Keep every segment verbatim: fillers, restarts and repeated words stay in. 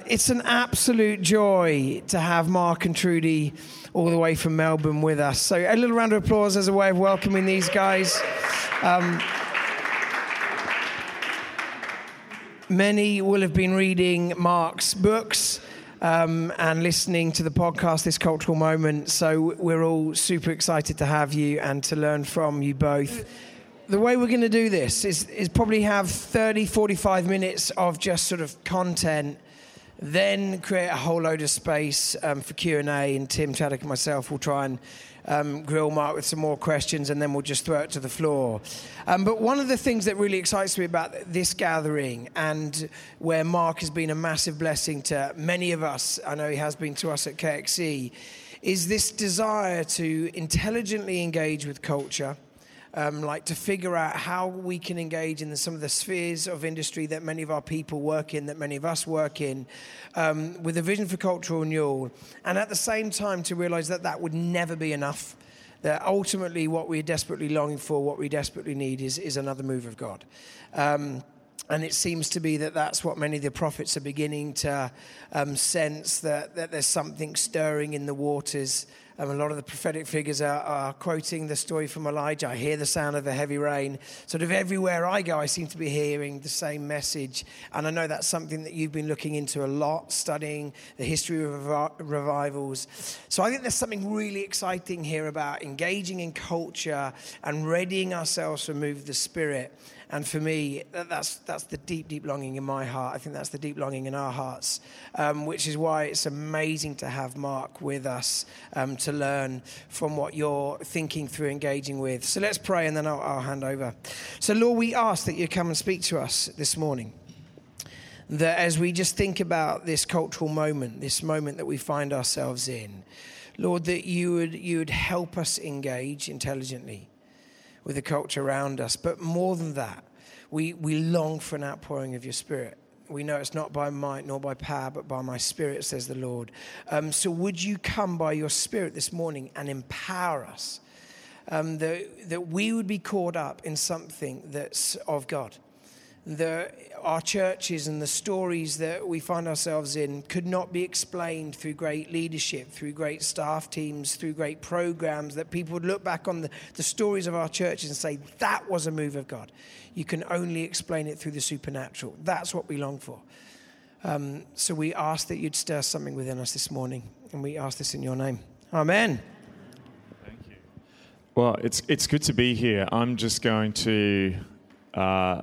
it's an absolute joy to have Mark and Trudy all the way from Melbourne with us. So a little round of applause as a way of welcoming these guys. Um, many will have been reading Mark's books um, and listening to the podcast, This Cultural Moment. So we're all super excited to have you and to learn from you both. The way we're going to do this is, is probably have thirty, forty-five minutes of just sort of content, then create a whole load of space um, for Q and A, and Tim Chaddock and myself will try and um, grill Mark with some more questions, and then we'll just throw it to the floor. Um, but one of the things that really excites me about this gathering, and where Mark has been a massive blessing to many of us, I know he has been to us at K X C, is this desire to intelligently engage with culture. Um, like to figure out how we can engage in the, some of the spheres of industry that many of our people work in, that many of us work in, um, with a vision for cultural renewal. And at the same time to realize that that would never be enough, that ultimately what we're desperately longing for, what we desperately need is, is another move of God. Um, and it seems to be that that's what many of the prophets are beginning to um, sense, that, that there's something stirring in the waters. Um, a lot of the prophetic figures are, are quoting the story from Elijah. I hear the sound of a heavy rain. Sort of everywhere I go, I seem to be hearing the same message. And I know that's something that you've been looking into a lot, studying the history of revi- revivals. So I think there's something really exciting here about engaging in culture and readying ourselves to move the Spirit. And for me, that's that's the deep, deep longing in my heart. I think that's the deep longing in our hearts, um, which is why it's amazing to have Mark with us um, to learn from what you're thinking through, engaging with. So let's pray, and then I'll, I'll hand over. So Lord, we ask that you come and speak to us this morning. That as we just think about this cultural moment, this moment that we find ourselves in, Lord, that you would you would help us engage intelligently with the culture around us. But more than that, we, we long for an outpouring of your Spirit. We know it's not by might nor by power, but by my Spirit, says the Lord. Um, so would you come by your Spirit this morning and empower us, um, that, that we would be caught up in something that's of God. The, our churches and the stories that we find ourselves in could not be explained through great leadership, through great staff teams, through great programs, that people would look back on the, the stories of our churches and say, that was a move of God. You can only explain it through the supernatural. That's what we long for. Um, so we ask that you'd stir something within us this morning, and we ask this in your name. Amen. Thank you. Well, it's, it's good to be here. I'm just going to... Uh,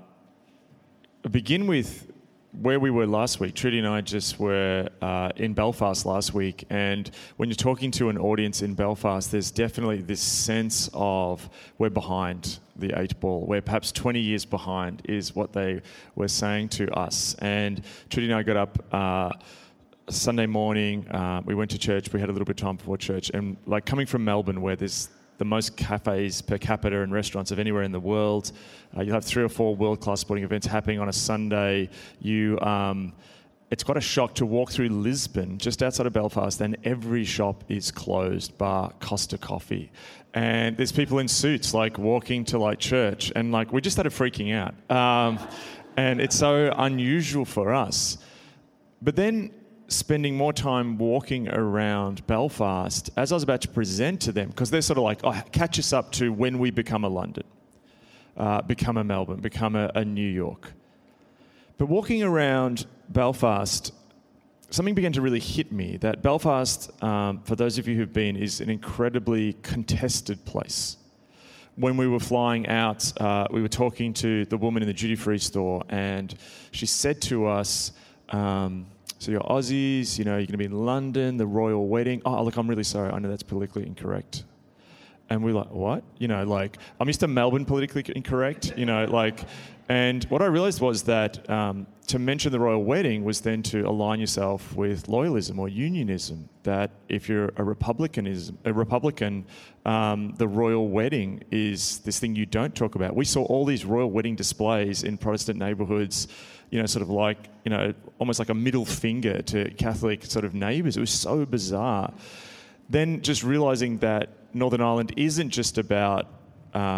begin with where we were last week. Trudy and I just were uh, in Belfast last week, and when you're talking to an audience in Belfast, there's definitely this sense of we're behind the eight ball. We're perhaps twenty years behind is what they were saying to us. And Trudy and I got up uh, Sunday morning, uh, we went to church, we had a little bit of time before church, and like coming from Melbourne where there's the most cafes per capita and restaurants of anywhere in the world. Uh, you'll have three or four world-class sporting events happening on a Sunday. You, um, it's quite a shock to walk through Lisbon, just outside of Belfast, and every shop is closed, bar Costa Coffee. And there's people in suits, like, walking to, like, church. And, like, we just started freaking out. Um, and it's so unusual for us. But then... spending more time walking around Belfast as I was about to present to them, because they're sort of like, oh, catch us up to when we become a London, uh, become a Melbourne, become a, a New York. But walking around Belfast, something began to really hit me, that Belfast, um, for those of you who've been, is an incredibly contested place. When we were flying out, uh, we were talking to the woman in the duty-free store, and she said to us, um, so you're Aussies, you know, you're going to be in London, the royal wedding. Oh, look, I'm really sorry. I know that's politically incorrect. And we're like, what? You know, like, I'm used to Melbourne politically incorrect, you know, like, and what I realized was that um, to mention the royal wedding was then to align yourself with loyalism or unionism, that if you're a Republicanism, a Republican, um, the royal wedding is this thing you don't talk about. We saw all these royal wedding displays in Protestant neighbourhoods, you know, sort of like, you know, almost like a middle finger to Catholic sort of neighbours. It was so bizarre. Then just realising that Northern Ireland isn't just about um,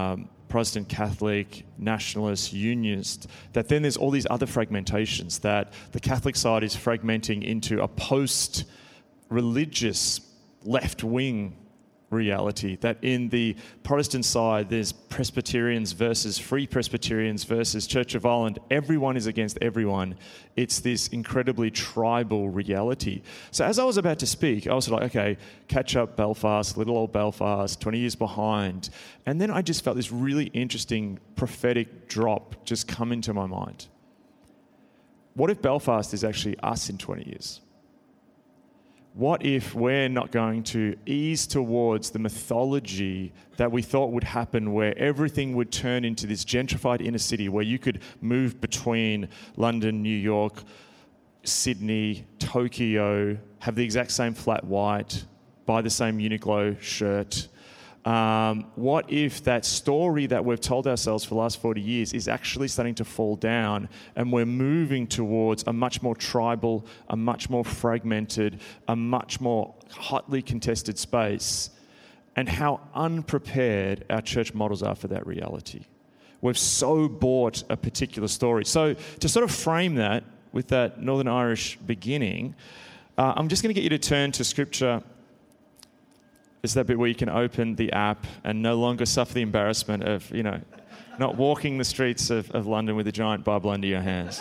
Protestant, Catholic, nationalist, unionist, that then there's all these other fragmentations, that the Catholic side is fragmenting into a post-religious left-wing reality, that in the Protestant side there's Presbyterians versus Free Presbyterians versus Church of Ireland. Everyone is against everyone. It's this incredibly tribal reality. So as I was about to speak, I was like, okay, catch up Belfast, little old Belfast, twenty years behind. And then I just felt this really interesting prophetic drop just come into my mind. What if Belfast is actually us in twenty years? What if we're not going to ease towards the mythology that we thought would happen, where everything would turn into this gentrified inner city where you could move between London, New York, Sydney, Tokyo, have the exact same flat white, buy the same Uniqlo shirt? Um, what if that story that we've told ourselves for the last forty years is actually starting to fall down, and we're moving towards a much more tribal, a much more fragmented, a much more hotly contested space, and how unprepared our church models are for that reality? We've so bought a particular story. So to sort of frame that with that Northern Irish beginning, uh, I'm just going to get you to turn to Scripture. It's that bit where you can open the app and no longer suffer the embarrassment of, you know, not walking the streets of, of London with a giant Bible under your hands.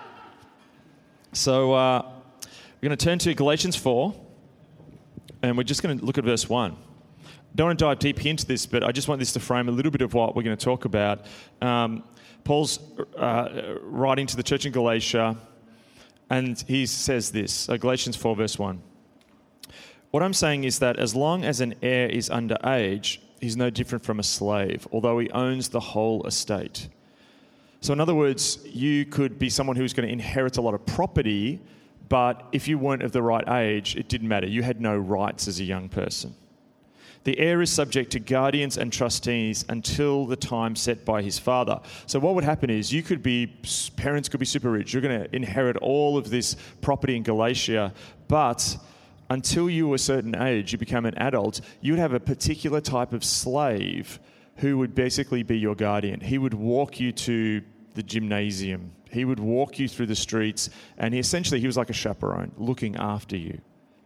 So uh, we're going to turn to Galatians four, and we're just going to look at verse one. Don't want to dive deep into this, but I just want this to frame a little bit of what we're going to talk about. Um, Paul's uh, writing to the church in Galatia, and he says this, uh, Galatians four, verse one. What I'm saying is that as long as an heir is under age, he's no different from a slave, although he owns the whole estate. So in other words, you could be someone who's going to inherit a lot of property, but if you weren't of the right age, it didn't matter. You had no rights as a young person. The heir is subject to guardians and trustees until the time set by his father. So what would happen is you could be, parents could be super rich. You're going to inherit all of this property in Galatia, but until you were a certain age, you become an adult, you would have a particular type of slave who would basically be your guardian. He would walk you to the gymnasium. He would walk you through the streets, and he essentially, he was like a chaperone, looking after you.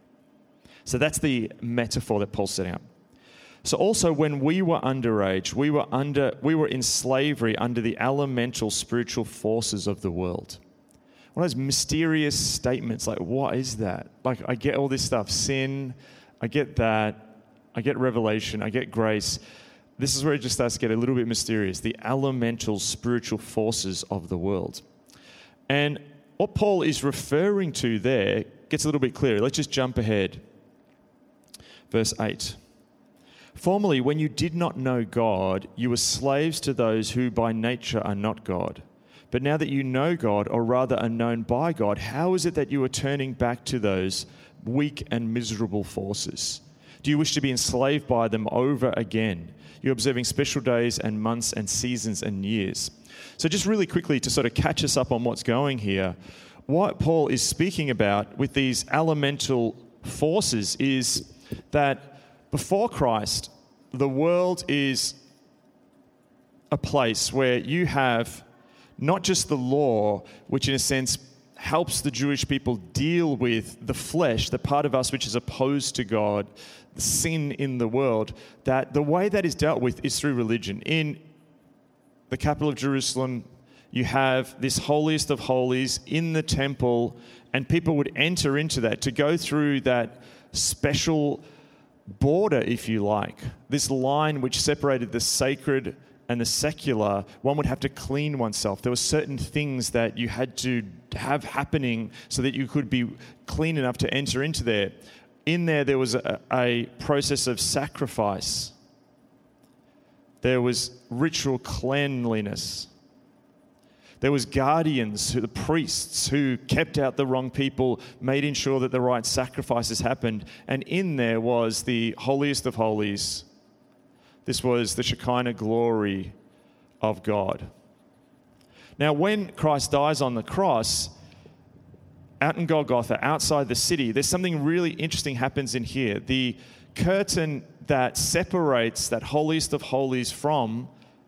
So that's the metaphor that Paul's setting up. So also, when we were underage, we were under, we were in slavery under the elemental spiritual forces of the world. One of those mysterious statements, like, what is that? Like, I get all this stuff, sin, I get that, I get revelation, I get grace. This is where it just starts to get a little bit mysterious, the elemental spiritual forces of the world. And what Paul is referring to there gets a little bit clearer. Let's just jump ahead. Verse eight. Formerly, when you did not know God, you were slaves to those who by nature are not God. But now that you know God, or rather are known by God, how is it that you are turning back to those weak and miserable forces? Do you wish to be enslaved by them over again? You're observing special days and months and seasons and years. So just really quickly to sort of catch us up on what's going here, what Paul is speaking about with these elemental forces is that before Christ, the world is a place where you have not just the law, which in a sense helps the Jewish people deal with the flesh, the part of us which is opposed to God, the sin in the world, that the way that is dealt with is through religion. In the capital of Jerusalem, you have this holiest of holies in the temple, and people would enter into that to go through that special border, if you like, this line which separated the sacred and the secular. One would have to clean oneself. There were certain things that you had to have happening so that you could be clean enough to enter into there. In there, there was a, a process of sacrifice. There was ritual cleanliness. There was guardians, who, the priests, who kept out the wrong people, made sure that the right sacrifices happened. And in there was the holiest of holies. This was the Shekinah glory of God. Now, when Christ dies on the cross, out in Golgotha, outside the city, there's something really interesting happens in here. The curtain that separates that holiest of holies from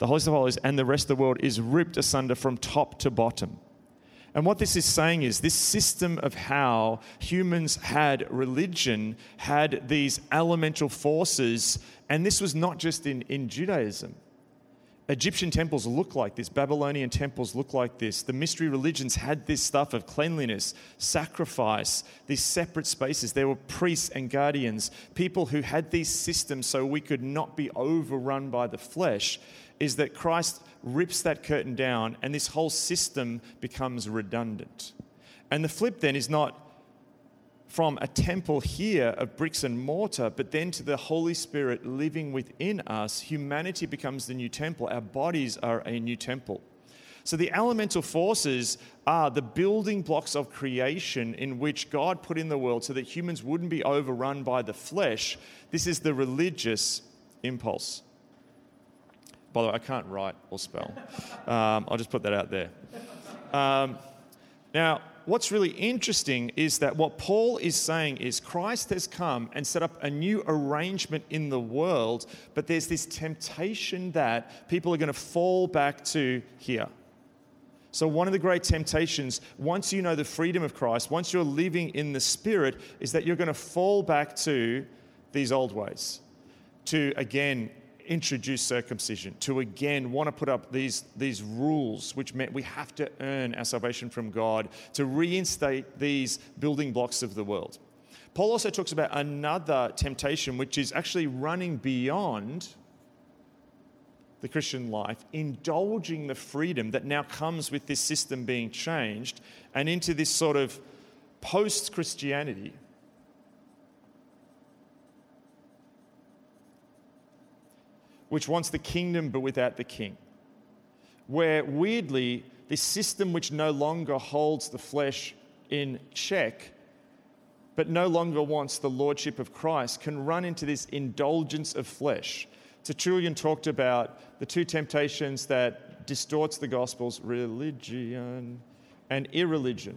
the holiest of holies, and the rest of the world is ripped asunder from top to bottom. And what this is saying is this system of how humans had religion had these elemental forces, and this was not just in, in Judaism. Egyptian temples look like this. Babylonian temples look like this. The mystery religions had this stuff of cleanliness, sacrifice, these separate spaces. There were priests and guardians, people who had these systems so we could not be overrun by the flesh. Is that Christ rips that curtain down and this whole system becomes redundant. And the flip then is not from a temple here of bricks and mortar, but then to the Holy Spirit living within us, humanity becomes the new temple. Our bodies are a new temple. So the elemental forces are the building blocks of creation in which God put in the world so that humans wouldn't be overrun by the flesh. This is the religious impulse. By the way, I can't write or spell. Um, I'll just put that out there. Um, now, what's really interesting is that what Paul is saying is Christ has come and set up a new arrangement in the world, but there's this temptation that people are going to fall back to here. So one of the great temptations, once you know the freedom of Christ, once you're living in the Spirit, is that you're going to fall back to these old ways, to, again, introduce circumcision, to again want to put up these, these rules which meant we have to earn our salvation from God, to reinstate these building blocks of the world. Paul also talks about another temptation, which is actually running beyond the Christian life, indulging the freedom that now comes with this system being changed, and into this sort of post-Christianity, which wants the kingdom but without the king. Where weirdly, this system which no longer holds the flesh in check, but no longer wants the lordship of Christ, can run into this indulgence of flesh. Tertullian talked about the two temptations that distorts the Gospels, religion and irreligion.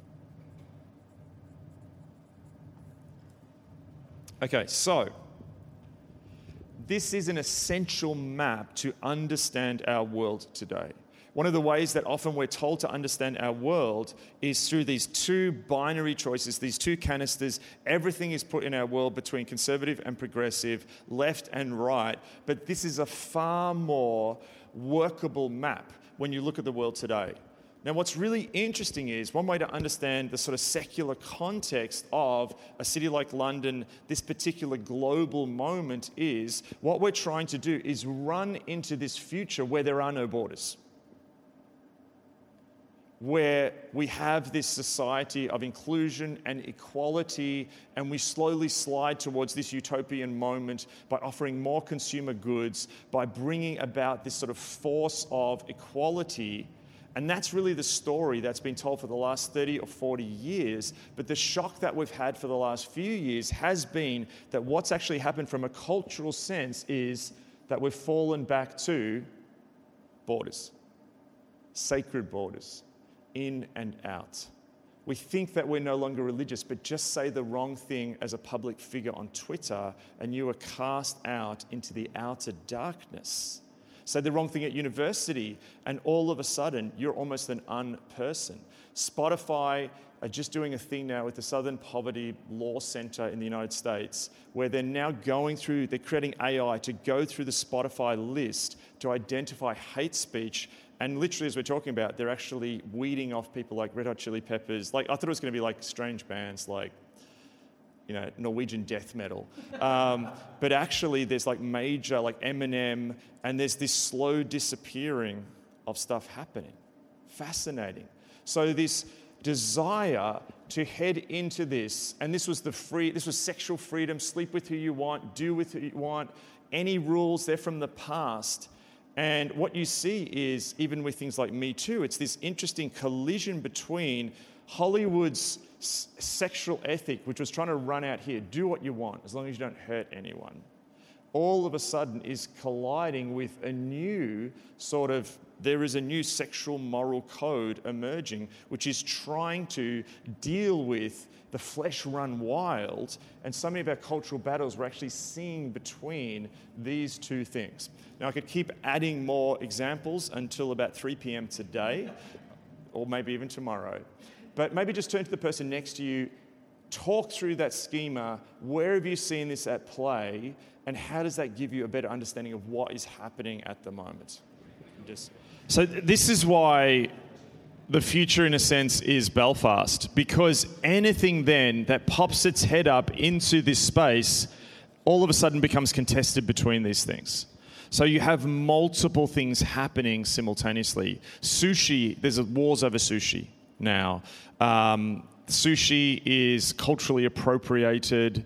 Okay, so this is an essential map to understand our world today. One of the ways that often we're told to understand our world is through these two binary choices, these two canisters. Everything is put in our world between conservative and progressive, left and right. But this is a far more workable map when you look at the world today. Now, what's really interesting is one way to understand the sort of secular context of a city like London, this particular global moment, is what we're trying to do is run into this future where there are no borders, where we have this society of inclusion and equality, and we slowly slide towards this utopian moment by offering more consumer goods, by bringing about this sort of force of equality. And that's really the story that's been told for the last thirty or forty years. But the shock that we've had for the last few years has been that what's actually happened from a cultural sense is that we've fallen back to borders, sacred borders, in and out. We think that we're no longer religious, but just say the wrong thing as a public figure on Twitter and you are cast out into the outer darkness. Say the wrong thing at university, and all of a sudden, you're almost an unperson. Spotify are just doing a thing now with the Southern Poverty Law Center in the United States, where they're now going through, they're creating A I to go through the Spotify list to identify hate speech. And literally, as we're talking about, they're actually weeding off people like Red Hot Chili Peppers. Like, I thought it was going to be like strange bands like, you know, Norwegian death metal. Um, but actually there's like major, like Eminem, and there's this slow disappearing of stuff happening. Fascinating. So this desire to head into this, and this was the free, this was sexual freedom, sleep with who you want, do with who you want, any rules, they're from the past. And what you see is, even with things like Me Too, it's this interesting collision between Hollywood's s- sexual ethic, which was trying to run out here, do what you want, as long as you don't hurt anyone, all of a sudden is colliding with a new sort of, there is a new sexual moral code emerging, which is trying to deal with the flesh run wild, and so many of our cultural battles we're actually seeing between these two things. Now, I could keep adding more examples until about three p.m. today, or maybe even tomorrow. But maybe just turn to the person next to you, talk through that schema. Where have you seen this at play, and how does that give you a better understanding of what is happening at the moment? Just... So this is why the future, in a sense, is Belfast, because anything then that pops its head up into this space all of a sudden becomes contested between these things. So you have multiple things happening simultaneously. Sushi, there's a wars over sushi now. Um, Sushi is culturally appropriated.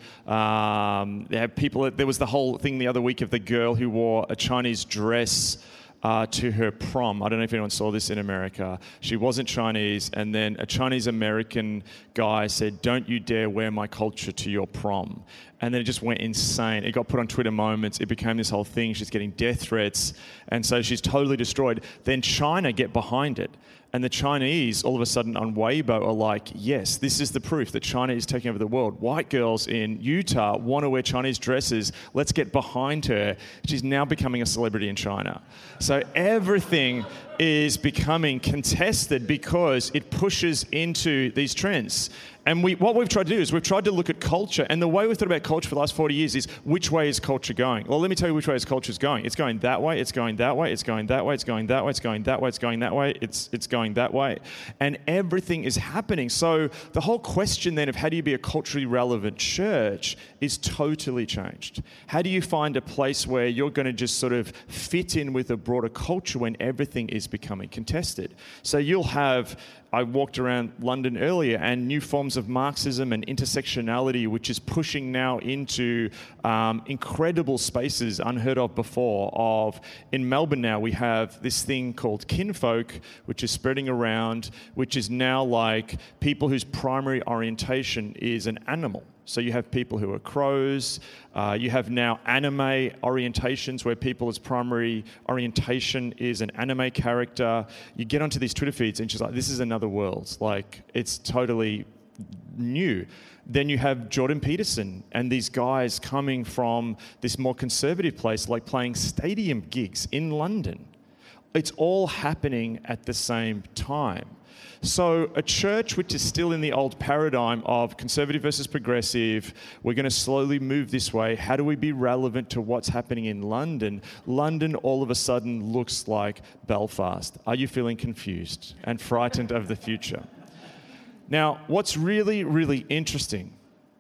Um, they have people. There was the whole thing the other week of the girl who wore a Chinese dress uh, to her prom. I don't know if anyone saw this in America. She wasn't Chinese, and then a Chinese-American guy said, "Don't you dare wear my culture to your prom." And then it just went insane. It got put on Twitter Moments. It became this whole thing. She's getting death threats, and so she's totally destroyed. Then China get behind it. And the Chinese, all of a sudden on Weibo, are like, yes, this is the proof that China is taking over the world. White girls in Utah want to wear Chinese dresses. Let's get behind her. She's now becoming a celebrity in China. So everything is becoming contested because it pushes into these trends. And we, what we've tried to do is we've tried to look at culture, and the way we've thought about culture for the last forty years is, which way is culture going? Well, let me tell you which way is culture is going. It's going that way, it's going that way, it's going that way, it's going that way, it's going that way, it's going that way, it's it's going that way. And everything is happening. So the whole question then of how do you be a culturally relevant church is totally changed. How do you find a place where you're going to just sort of fit in with a broader culture when everything is becoming contested? So you'll have... I walked around London earlier, and new forms of Marxism and intersectionality, which is pushing now into um, incredible spaces unheard of before. Of in Melbourne now, we have this thing called kinfolk, which is spreading around, which is now like people whose primary orientation is an animal. So you have people who are crows. Uh, you have now anime orientations where people's primary orientation is an anime character. You get onto these Twitter feeds and she's like, this is another world. Like, it's totally new. Then you have Jordan Peterson and these guys coming from this more conservative place, like playing stadium gigs in London. It's all happening at the same time. So a church which is still in the old paradigm of conservative versus progressive, we're going to slowly move this way. How do we be relevant to what's happening in London? London all of a sudden looks like Belfast. Are you feeling confused and frightened of the future? Now, what's really, really interesting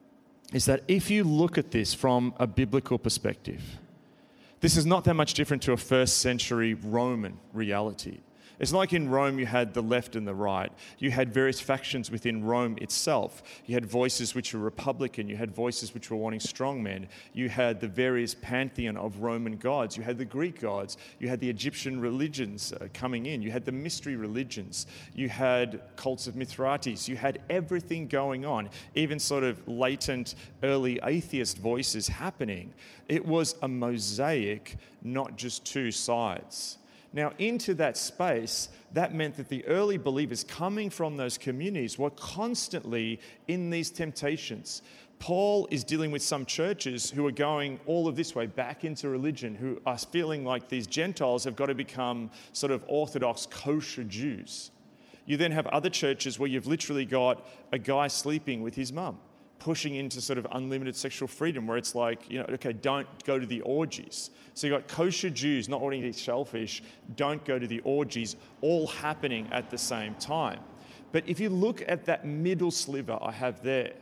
is that if you look at this from a biblical perspective, this is not that much different to a first century Roman reality. It's like in Rome you had the left and the right. You had various factions within Rome itself. You had voices which were Republican. You had voices which were wanting strongmen. You had the various pantheon of Roman gods. You had the Greek gods. You had the Egyptian religions uh, coming in. You had the mystery religions. You had cults of Mithridates. You had everything going on, even sort of latent early atheist voices happening. It was a mosaic, not just two sides. Now, into that space, that meant that the early believers coming from those communities were constantly in these temptations. Paul is dealing with some churches who are going all of this way back into religion, who are feeling like these Gentiles have got to become sort of Orthodox kosher Jews. You then have other churches where you've literally got a guy sleeping with his mum, pushing into sort of unlimited sexual freedom, where it's like, you know, okay, don't go to the orgies. So you've got kosher Jews not wanting to eat shellfish, don't go to the orgies, all happening at the same time. But if you look at that middle sliver I have there,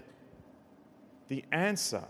the answer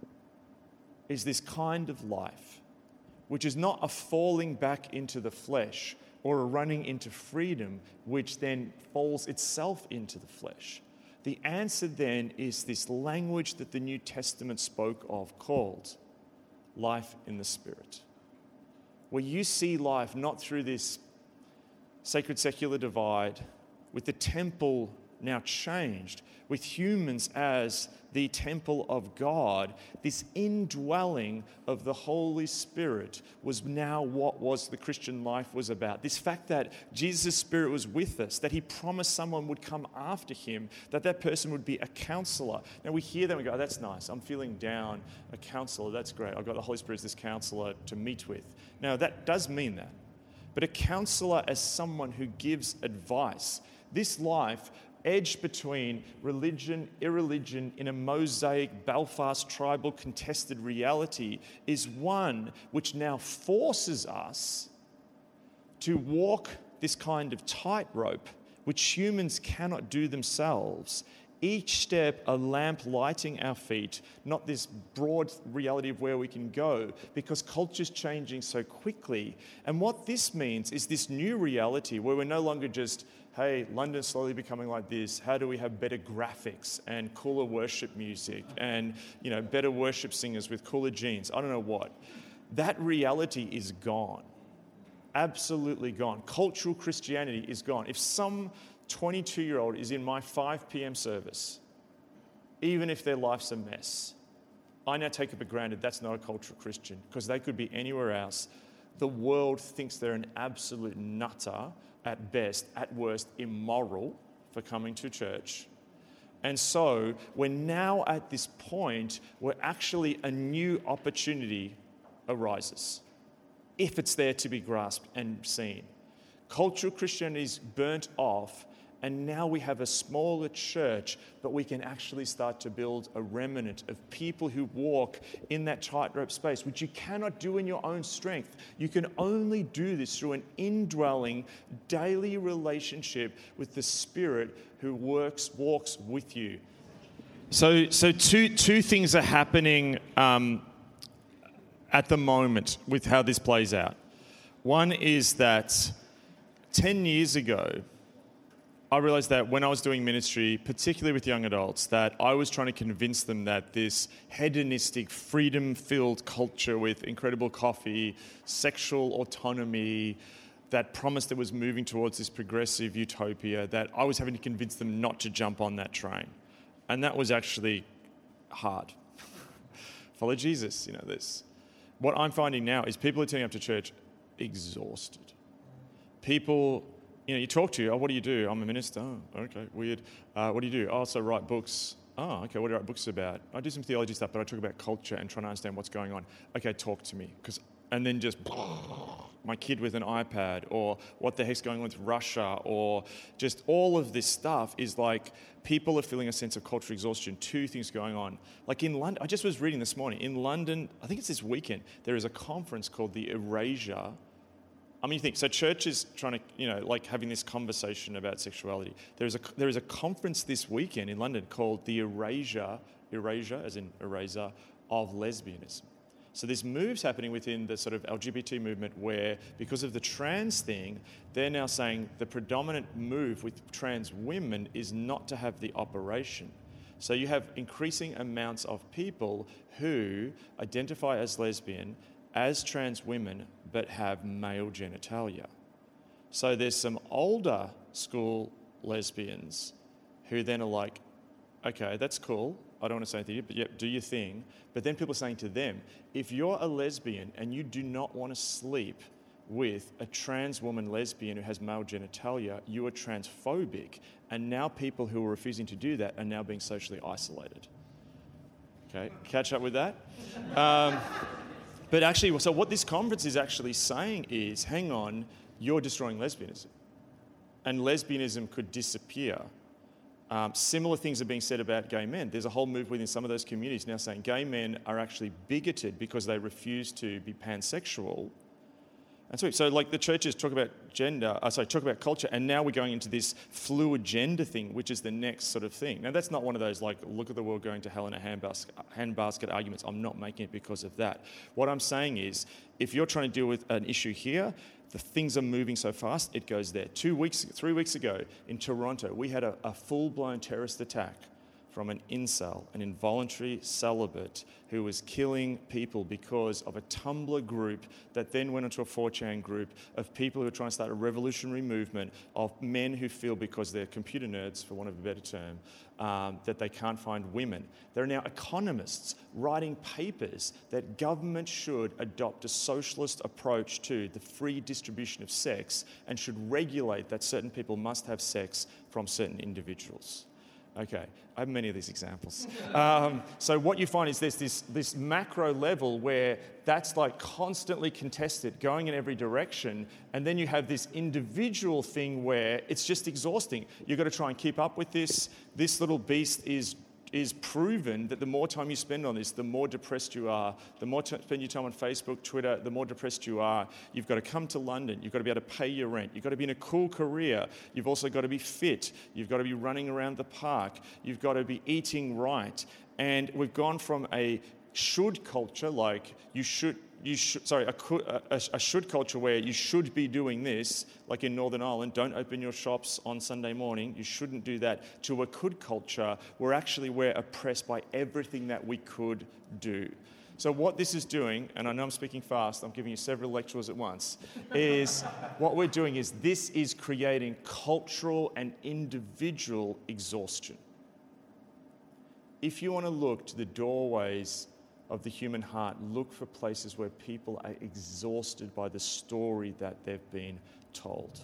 is this kind of life, which is not a falling back into the flesh or a running into freedom, which then falls itself into the flesh. The answer then is this language that the New Testament spoke of called life in the Spirit, where you see life not through this sacred-secular divide with the temple now changed, with humans as the temple of God, this indwelling of the Holy Spirit was now what was the Christian life was about. This fact that Jesus' Spirit was with us, that he promised someone would come after him, that that person would be a counselor. Now we hear that and we go, oh, that's nice. I'm feeling down. A counselor, that's great. I've got the Holy Spirit as this counselor to meet with. Now that does mean that. But a counselor as someone who gives advice. This life, edged between religion, irreligion, in a mosaic, Belfast, tribal, contested reality, is one which now forces us to walk this kind of tightrope, which humans cannot do themselves. Each step a lamp lighting our feet, not this broad reality of where we can go, because culture's changing so quickly. And what this means is this new reality where we're no longer just, hey, London's slowly becoming like this. How do we have better graphics and cooler worship music and, you know, better worship singers with cooler jeans? I don't know what. That reality is gone. Absolutely gone. Cultural Christianity is gone. If some twenty-two-year-old is in my five p.m. service, even if their life's a mess, I now take it for granted that's not a cultural Christian, because they could be anywhere else. The world thinks they're an absolute nutter at best, at worst immoral for coming to church. And so we're now at this point where actually a new opportunity arises, if it's there to be grasped and seen. Cultural Christianity is burnt off, and now we have a smaller church, but we can actually start to build a remnant of people who walk in that tightrope space, which you cannot do in your own strength. You can only do this through an indwelling, daily relationship with the Spirit who works, walks with you. So, so two two things are happening um, at the moment with how this plays out. One is that ten years ago, I realized that when I was doing ministry, particularly with young adults, that I was trying to convince them that this hedonistic, freedom-filled culture with incredible coffee, sexual autonomy, that promise that was moving towards this progressive utopia, that I was having to convince them not to jump on that train. And that was actually hard. Follow Jesus, you know this. What I'm finding now is people are turning up to church exhausted. People, you know, you talk to you, oh, what do you do? I'm a minister. Oh, okay, weird. Uh, what do you do? Oh, so write books. Oh, okay, what do I write books about? I do some theology stuff, but I talk about culture and trying to understand what's going on. Okay, talk to me. Because, and then just my kid with an iPad, or what the heck's going on with Russia, or just all of this stuff is like people are feeling a sense of cultural exhaustion. Two things going on. Like in London, I just was reading this morning, in London, I think it's this weekend, there is a conference called the Erasure. I mean, you think, so church is trying to, you know, like having this conversation about sexuality. There is a, there is a conference this weekend in London called the Erasure, Erasure as in eraser, of lesbianism. So this move's happening within the sort of L G B T movement where, because of the trans thing, they're now saying the predominant move with trans women is not to have the operation. So you have increasing amounts of people who identify as lesbian, as trans women, but have male genitalia. So there's some older school lesbians who then are like, okay, that's cool. I don't want to say anything, but yep, do your thing. But then people are saying to them, if you're a lesbian and you do not want to sleep with a trans woman lesbian who has male genitalia, you are transphobic. And now people who are refusing to do that are now being socially isolated. Okay, catch up with that? Um, but actually, so what this conference is actually saying is, hang on, you're destroying lesbianism. And lesbianism could disappear. Um, similar things are being said about gay men. There's a whole move within some of those communities now saying gay men are actually bigoted because they refuse to be pansexual. And so, so like the churches talk about gender, uh, sorry, talk about culture, and now we're going into this fluid gender thing, which is the next sort of thing. Now, that's not one of those, like, look at the world going to hell in a handbasket, handbasket arguments. I'm not making it because of that. What I'm saying is, if you're trying to deal with an issue here, the things are moving so fast, it goes there. Two weeks, three weeks ago in Toronto, we had a, a full-blown terrorist attack from an incel, an involuntary celibate who was killing people because of a Tumblr group that then went into a four chan group of people who are trying to start a revolutionary movement of men who feel, because they're computer nerds, for want of a better term, um, that they can't find women. There are now economists writing papers that government should adopt a socialist approach to the free distribution of sex and should regulate that certain people must have sex from certain individuals. Okay, I have many of these examples. Um, so what you find is there's this, this macro level where that's like constantly contested, going in every direction, and then you have this individual thing where it's just exhausting. You've got to try and keep up with this. This little beast is is proven that the more time you spend on this, the more depressed you are. The more t- spend your time on Facebook, Twitter, the more depressed you are. You've got to come to London. You've got to be able to pay your rent. You've got to be in a cool career. You've also got to be fit. You've got to be running around the park. You've got to be eating right. And we've gone from a should culture, like you should, you should, sorry, a, a, a should culture where you should be doing this, like in Northern Ireland, don't open your shops on Sunday morning, you shouldn't do that, to a could culture where actually we're oppressed by everything that we could do. So what this is doing, and I know I'm speaking fast, I'm giving you several lectures at once, is what we're doing is this is creating cultural and individual exhaustion. If you want to look to the doorways of the human heart, look for places where people are exhausted by the story that they've been told.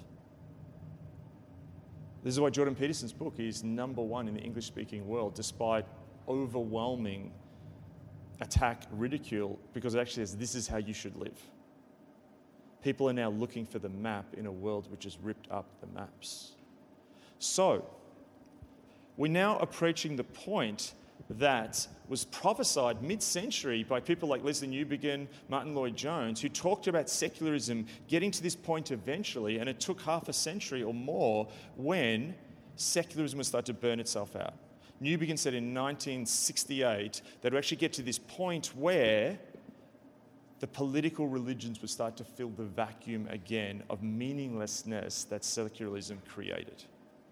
This is why Jordan Peterson's book is number one in the English-speaking world, despite overwhelming attack, ridicule, because it actually says this is how you should live. People are now looking for the map in a world which has ripped up the maps. So, we're now approaching the point that was prophesied mid-century by people like Leslie Newbigin, Martin Lloyd-Jones, who talked about secularism getting to this point eventually, and it took half a century or more when secularism would start to burn itself out. Newbigin said in nineteen sixty-eight that it would actually get to this point where the political religions would start to fill the vacuum again of meaninglessness that secularism created.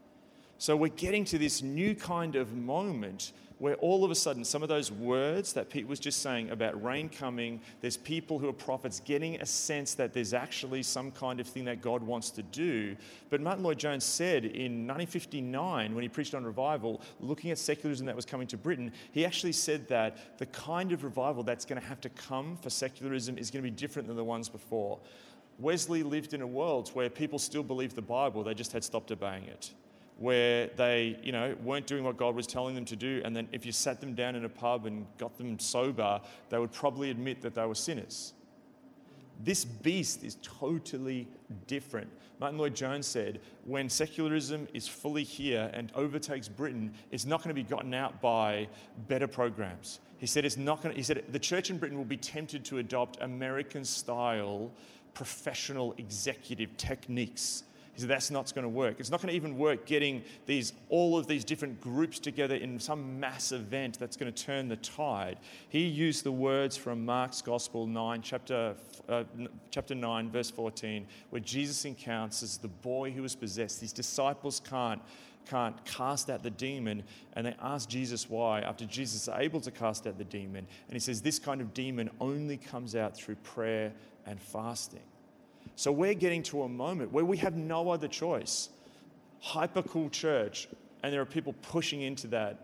So we're getting to this new kind of moment where all of a sudden some of those words that Pete was just saying about rain coming, there's people who are prophets getting a sense that there's actually some kind of thing that God wants to do. But Martin Lloyd-Jones said in nineteen fifty-nine, when he preached on revival, looking at secularism that was coming to Britain, he actually said that the kind of revival that's going to have to come for secularism is going to be different than the ones before. Wesley lived in a world where people still believed the Bible, they just had stopped obeying it. Where they, you know, weren't doing what God was telling them to do, and then if you sat them down in a pub and got them sober, they would probably admit that they were sinners. This beast is totally different. Martin Lloyd-Jones said, when secularism is fully here and overtakes Britain, it's not going to be gotten out by better programs. He said it's not going to, he said the church in Britain will be tempted to adopt American-style professional executive techniques. He said that's not going to work. It's not going to even work getting these all of these different groups together in some mass event that's going to turn the tide. He used the words from Mark's Gospel nine, chapter uh, chapter nine, verse fourteen, where Jesus encounters the boy who was possessed. These disciples can't can't cast out the demon, and they ask Jesus why. After Jesus is able to cast out the demon, and he says this kind of demon only comes out through prayer and fasting. So we're getting to a moment where we have no other choice. Hyper cool church, and there are people pushing into that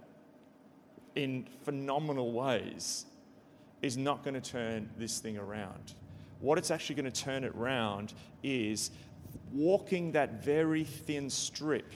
in phenomenal ways, is not going to turn this thing around. What it's actually going to turn it around is walking that very thin strip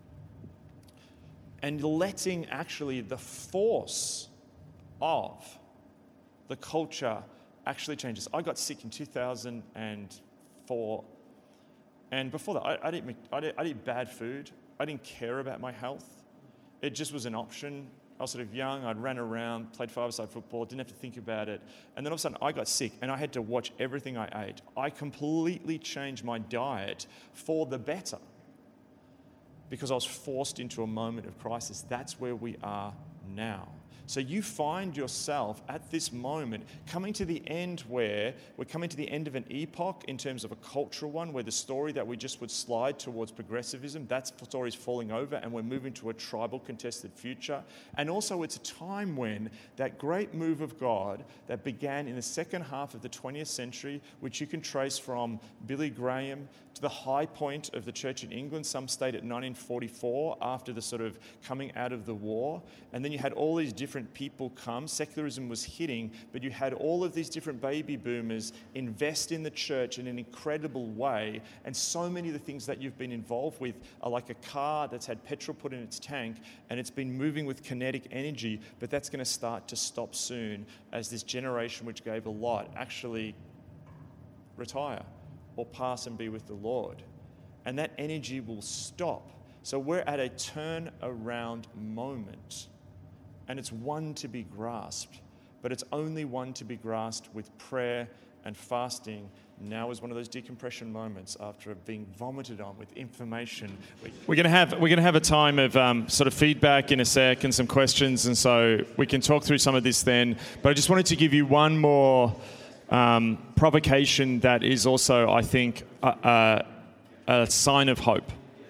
and letting actually the force of the culture actually changes. I got sick in two thousand four, and before that, I, I, didn't, I, didn't, I didn't bad food. I didn't care about my health. It just was an option. I was sort of young. I'd ran around, played five-a-side football, didn't have to think about it. And then all of a sudden, I got sick, and I had to watch everything I ate. I completely changed my diet for the better because I was forced into a moment of crisis. That's where we are now. So you find yourself at this moment coming to the end where we're coming to the end of an epoch in terms of a cultural one, where the story that we just would slide towards progressivism, that story is falling over and we're moving to a tribal contested future. And also it's a time when that great move of God that began in the second half of the twentieth century, which you can trace from Billy Graham to the high point of the church in England, some state at nineteen forty-four after the sort of coming out of the war. And then you had all these different people come. Secularism was hitting, but you had all of these different baby boomers invest in the church in an incredible way. And so many of the things that you've been involved with are like a car that's had petrol put in its tank and it's been moving with kinetic energy, but that's going to start to stop soon as this generation which gave a lot actually retire or pass and be with the Lord. And that energy will stop. So we're at a turnaround moment. And it's one to be grasped. But it's only one to be grasped with prayer and fasting. Now is one of those decompression moments after being vomited on with information. We're going to have we're going to have a time of um, sort of feedback in a sec and some questions, and so we can talk through some of this then. But I just wanted to give you one more um, provocation that is also, I think, a, a, a sign of hope.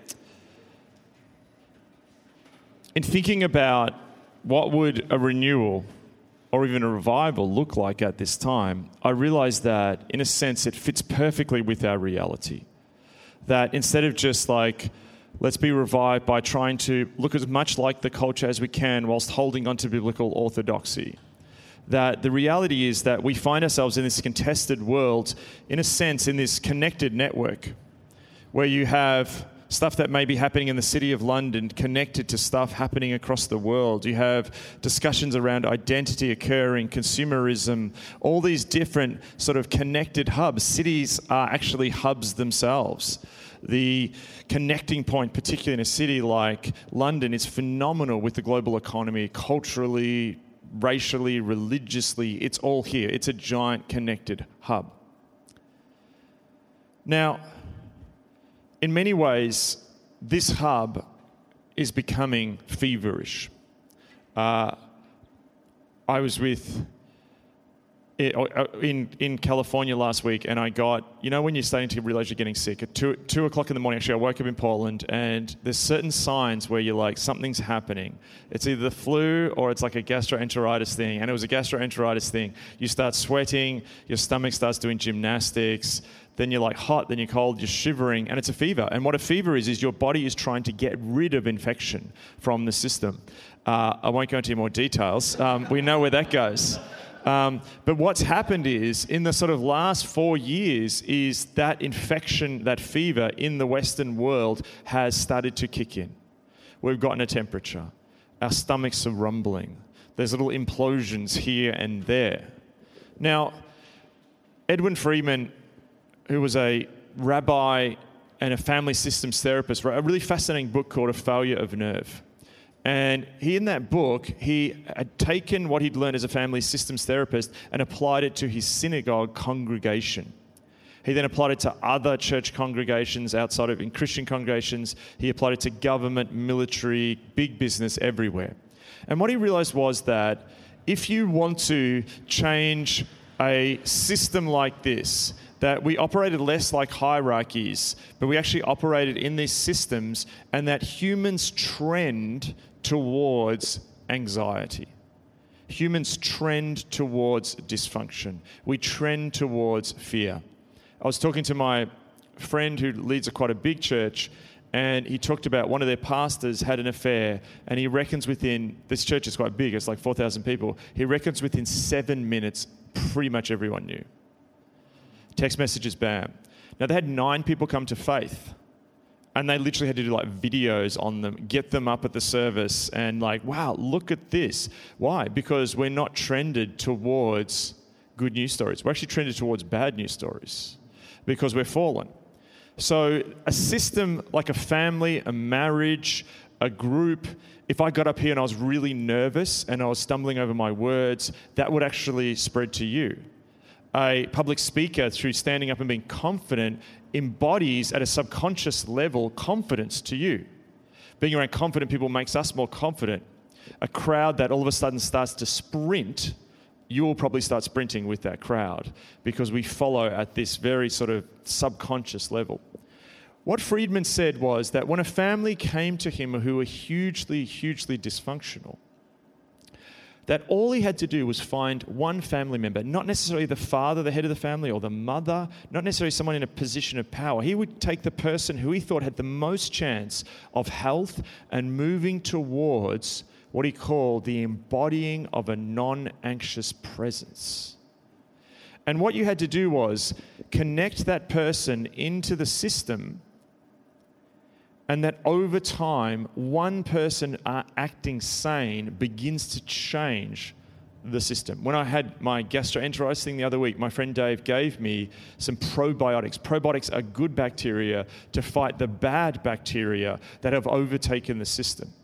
In thinking about what would a renewal or even a revival look like at this time, I realized that, in a sense, it fits perfectly with our reality. That instead of just like, let's be revived by trying to look as much like the culture as we can whilst holding on to biblical orthodoxy, that the reality is that we find ourselves in this contested world, in a sense, in this connected network, where you have stuff that may be happening in the city of London connected to stuff happening across the world. You have discussions around identity occurring, consumerism, all these different sort of connected hubs. Cities are actually hubs themselves. The connecting point, particularly in a city like London, is phenomenal with the global economy, culturally, racially, religiously. It's all here. It's a giant connected hub. Now, in many ways, this hub is becoming feverish. Uh, I was with in in California last week, and I got, you know, when you're starting to realize you're getting sick at two two o'clock in the morning. Actually, I woke up in Portland, and there's certain signs where you're like, something's happening. It's either the flu or it's like a gastroenteritis thing, and it was a gastroenteritis thing. You start sweating, your stomach starts doing gymnastics. Then you're like hot, then you're cold, you're shivering, and it's a fever. And what a fever is, is your body is trying to get rid of infection from the system. Uh, I won't go into more details. Um, we know where that goes. Um, but what's happened is, in the sort of last four years, is that infection, that fever in the Western world has started to kick in. We've gotten a temperature. Our stomachs are rumbling. There's little implosions here and there. Now, Edwin Friedman, who was a rabbi and a family systems therapist, wrote a really fascinating book called A Failure of Nerve. And he, in that book, he had taken what he'd learned as a family systems therapist and applied it to his synagogue congregation. He then applied it to other church congregations outside of in Christian congregations. He applied it to government, military, big business, everywhere. And what he realized was that if you want to change a system like this, that we operated less like hierarchies, but we actually operated in these systems, and that humans trend towards anxiety. Humans trend towards dysfunction. We trend towards fear. I was talking to my friend who leads a quite a big church, and he talked about one of their pastors had an affair, and he reckons within, this church is quite big, it's like four thousand people, he reckons within seven minutes, pretty much everyone knew. Text messages, bam. Now, they had nine people come to faith, and they literally had to do like videos on them, get them up at the service, and like, wow, look at this. Why? Because we're not trended towards good news stories. We're actually trended towards bad news stories because we're fallen. So a system like a family, a marriage, a group, if I got up here and I was really nervous and I was stumbling over my words, that would actually spread to you. A public speaker, through standing up and being confident, embodies at a subconscious level confidence to you. Being around confident people makes us more confident. A crowd that all of a sudden starts to sprint, you will probably start sprinting with that crowd because we follow at this very sort of subconscious level. What Friedman said was that when a family came to him who were hugely, hugely dysfunctional, that all he had to do was find one family member, not necessarily the father, the head of the family, or the mother, not necessarily someone in a position of power. He would take the person who he thought had the most chance of health and moving towards what he called the embodying of a non-anxious presence. And what you had to do was connect that person into the system, and that over time, one person uh, acting sane begins to change the system. When I had my gastroenteritis thing the other week, my friend Dave gave me some probiotics. Probiotics are good bacteria to fight the bad bacteria that have overtaken the system.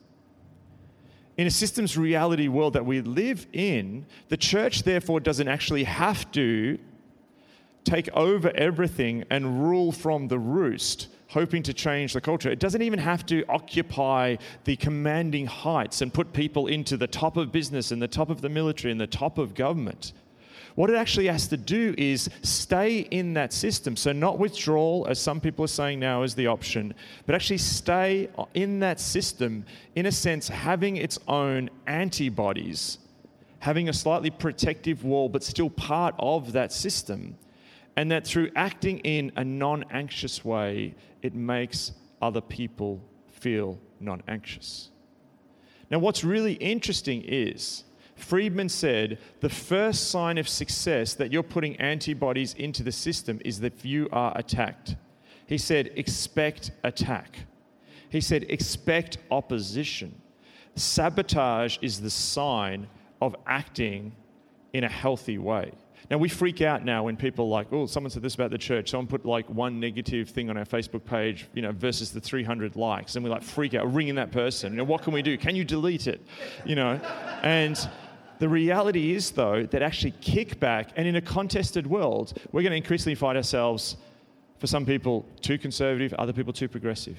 In a systems reality world that we live in, the church therefore doesn't actually have to take over everything and rule from the roost, hoping to change the culture. It doesn't even have to occupy the commanding heights and put people into the top of business and the top of the military and the top of government. What it actually has to do is stay in that system. So not withdrawal, as some people are saying now is the option, but actually stay in that system, in a sense, having its own antibodies, having a slightly protective wall, but still part of that system. And that through acting in a non-anxious way, it makes other people feel non-anxious. Now, what's really interesting is, Friedman said, the first sign of success that you're putting antibodies into the system is that you are attacked. He said, expect attack. He said, expect opposition. Sabotage is the sign of acting in a healthy way. Now, we freak out now when people are like, oh, someone said this about the church. Someone put like one negative thing on our Facebook page, you know, versus the three hundred likes. And we like freak out, ringing that person. You know, what can we do? Can you delete it? You know, and the reality is, though, that actually kickback, and in a contested world, we're going to increasingly find ourselves, for some people, too conservative, other people too progressive.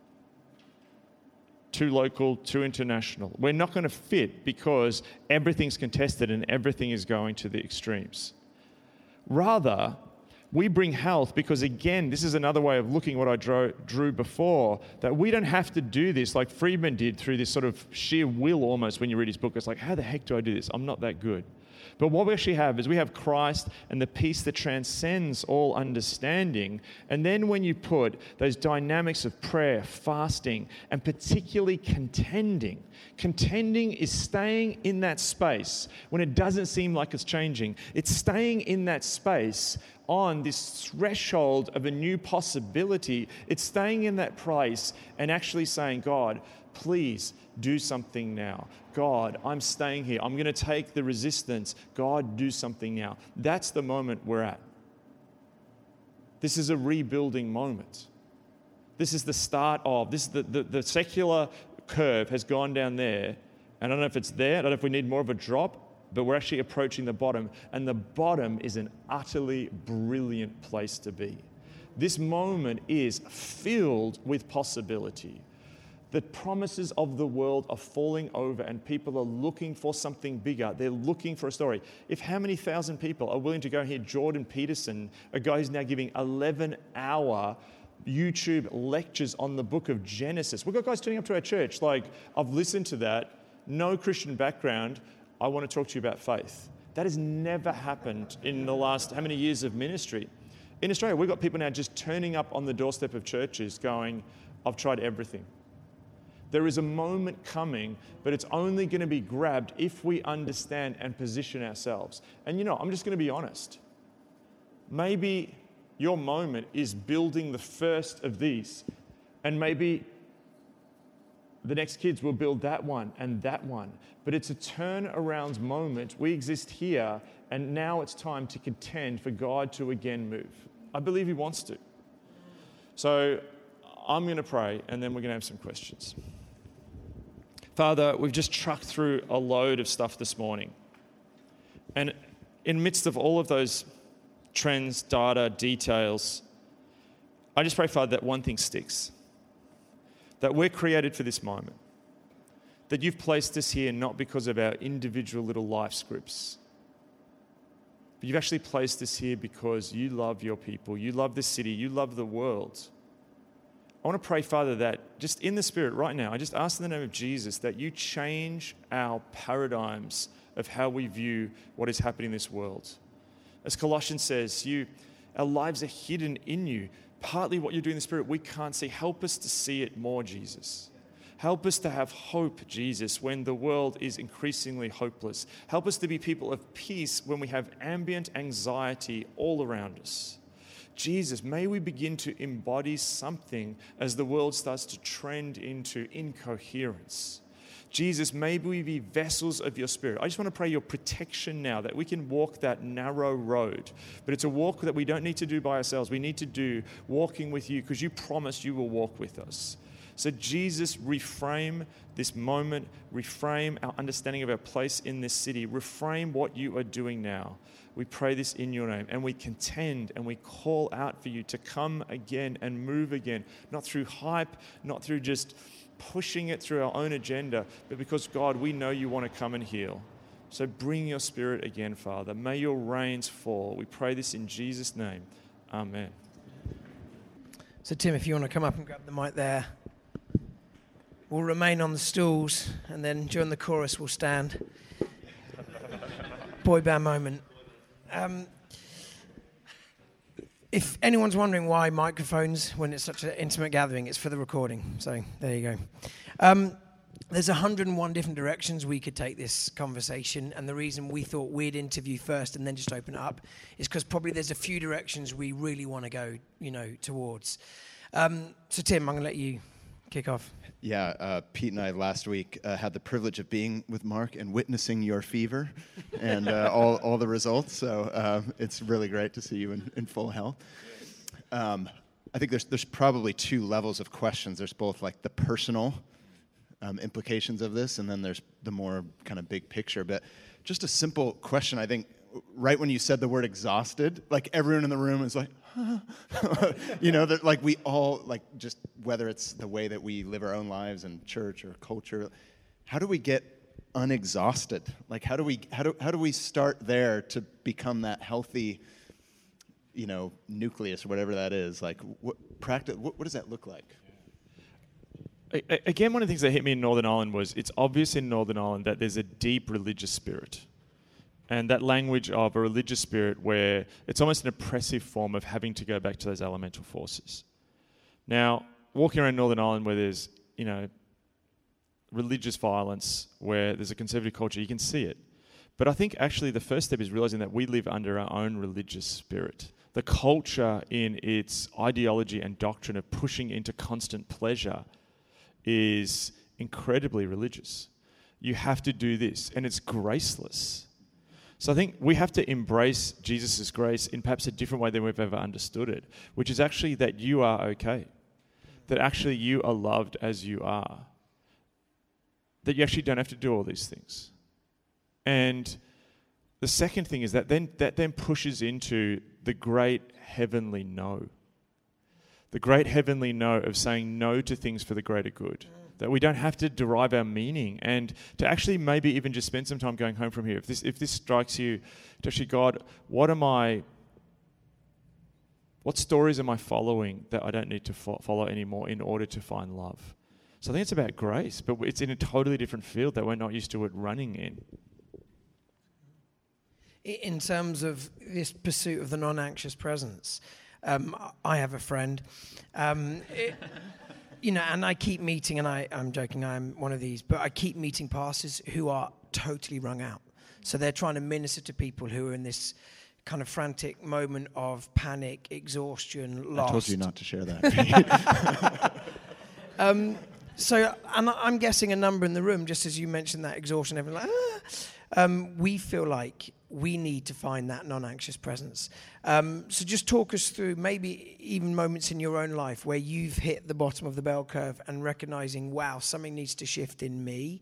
Too local, too international. We're not going to fit because everything's contested and everything is going to the extremes. Rather, we bring health because, again, this is another way of looking at what I drew, drew before, that we don't have to do this like Friedman did through this sort of sheer will almost when you read his book. It's like, how the heck do I do this? I'm not that good. But what we actually have is we have Christ and the peace that transcends all understanding. And then when you put those dynamics of prayer, fasting, and particularly contending, contending is staying in that space when it doesn't seem like it's changing. It's staying in that space on this threshold of a new possibility. It's staying in that place and actually saying, God, please do something now. God, I'm staying here. I'm going to take the resistance. God, do something now. That's the moment we're at. This is a rebuilding moment. This is the start of, this is the, the, the secular curve has gone down there. And I don't know if it's there. I don't know if we need more of a drop, but we're actually approaching the bottom. And the bottom is an utterly brilliant place to be. This moment is filled with possibility. The promises of the world are falling over and people are looking for something bigger. They're looking for a story. If how many thousand people are willing to go and hear Jordan Peterson, a guy who's now giving eleven hour YouTube lectures on the book of Genesis. We've got guys turning up to our church like, I've listened to that, no Christian background, I want to talk to you about faith. That has never happened in the last how many years of ministry. In Australia, we've got people now just turning up on the doorstep of churches going, I've tried everything. There is a moment coming, but it's only going to be grabbed if we understand and position ourselves. And you know, I'm just going to be honest. Maybe your moment is building the first of these, and maybe the next kids will build that one and that one. But it's a turnaround moment. We exist here, and now it's time to contend for God to again move. I believe He wants to. So I'm going to pray, and then we're going to have some questions. Father, we've just trucked through a load of stuff this morning. And in the midst of all of those trends, data, details, I just pray, Father, that one thing sticks. That we're created for this moment. that you've placed us here not because of our individual little life scripts, but you've actually placed us here because you love your people, you love the city, you love the world. I want to pray, Father, that just in the Spirit right now, I just ask in the name of Jesus that you change our paradigms of how we view what is happening in this world. As Colossians says, you, our lives are hidden in you. Partly what you're doing in the Spirit, we can't see. Help us to see it more, Jesus. Help us to have hope, Jesus, when the world is increasingly hopeless. Help us to be people of peace when we have ambient anxiety all around us. Jesus, may we begin to embody something as the world starts to trend into incoherence. Jesus, may we be vessels of your Spirit. I just want to pray your protection now, that we can walk that narrow road. But it's a walk that we don't need to do by ourselves. We need to do walking with you because you promised you will walk with us. So Jesus, reframe this moment, reframe our understanding of our place in this city, reframe what you are doing now. We pray this in your name, and we contend and we call out for you to come again and move again, not through hype, not through just pushing it through our own agenda, but because, God, we know you want to come and heal. So bring your Spirit again, Father. May your rains fall. We pray this in Jesus' name. Amen. So, Tim, if you want to come up and grab the mic there. We'll remain on the stools, and then during the chorus we'll stand. Boy band moment. Um, if anyone's wondering why microphones when it's such an intimate gathering, it's for the recording. So there you go. Um, there's one hundred and one different directions we could take this conversation, and the reason we thought we'd interview first and then just open it up is because probably there's a few directions we really want to go, you know, towards. Um, so Tim, I'm going to let you kick off. Yeah, uh, Pete and I last week uh, had the privilege of being with Mark and witnessing your fever and uh, all, all the results. So uh, it's really great to see you in, in full health. Um, I think there's there's probably two levels of questions. There's both like the personal um, implications of this, and then there's the more kind of big picture. But just a simple question, I think, right when you said the word exhausted, like everyone in the room is like, you know, that like we all, like just whether it's the way that we live our own lives in church or culture, how do we get unexhausted? Like how do we how do how do we start there to become that healthy, you know, nucleus or whatever that is? Like what practice? What, what does that look like? Again, one of the things that hit me in Northern Ireland was it's obvious in Northern Ireland that there's a deep religious spirit. And that language of a religious spirit where it's almost an oppressive form of having to go back to those elemental forces. Now, walking around Northern Ireland where there's, you know, religious violence, where there's a conservative culture, you can see it. But I think actually the first step is realizing that we live under our own religious spirit. The culture in its ideology and doctrine of pushing into constant pleasure is incredibly religious. You have to do this, and it's graceless. So I think we have to embrace Jesus' grace in perhaps a different way than we've ever understood it, which is actually that you are okay, that actually you are loved as you are, that you actually don't have to do all these things. And the second thing is that then that then pushes into the great heavenly no. The great heavenly no of saying no to things for the greater good. That we don't have to derive our meaning, and to actually maybe even just spend some time going home from here. If this if this strikes you, to actually, God, what am I, what stories am I following that I don't need to fo- follow anymore in order to find love? So I think it's about grace, but it's in a totally different field that we're not used to it running in. In terms of this pursuit of the non-anxious presence, um, I have a friend, um, it, you know, and I keep meeting, and I, I'm joking, I'm one of these, but I keep meeting pastors who are totally wrung out. So they're trying to minister to people who are in this kind of frantic moment of panic, exhaustion, lost. I told you not to share that. um, so, and I'm guessing a number in the room, just as you mentioned that exhaustion, everyone like, ah, um, we feel like we need to find that non-anxious presence. Um, so just talk us through maybe even moments in your own life where you've hit the bottom of the bell curve and recognizing, wow, something needs to shift in me.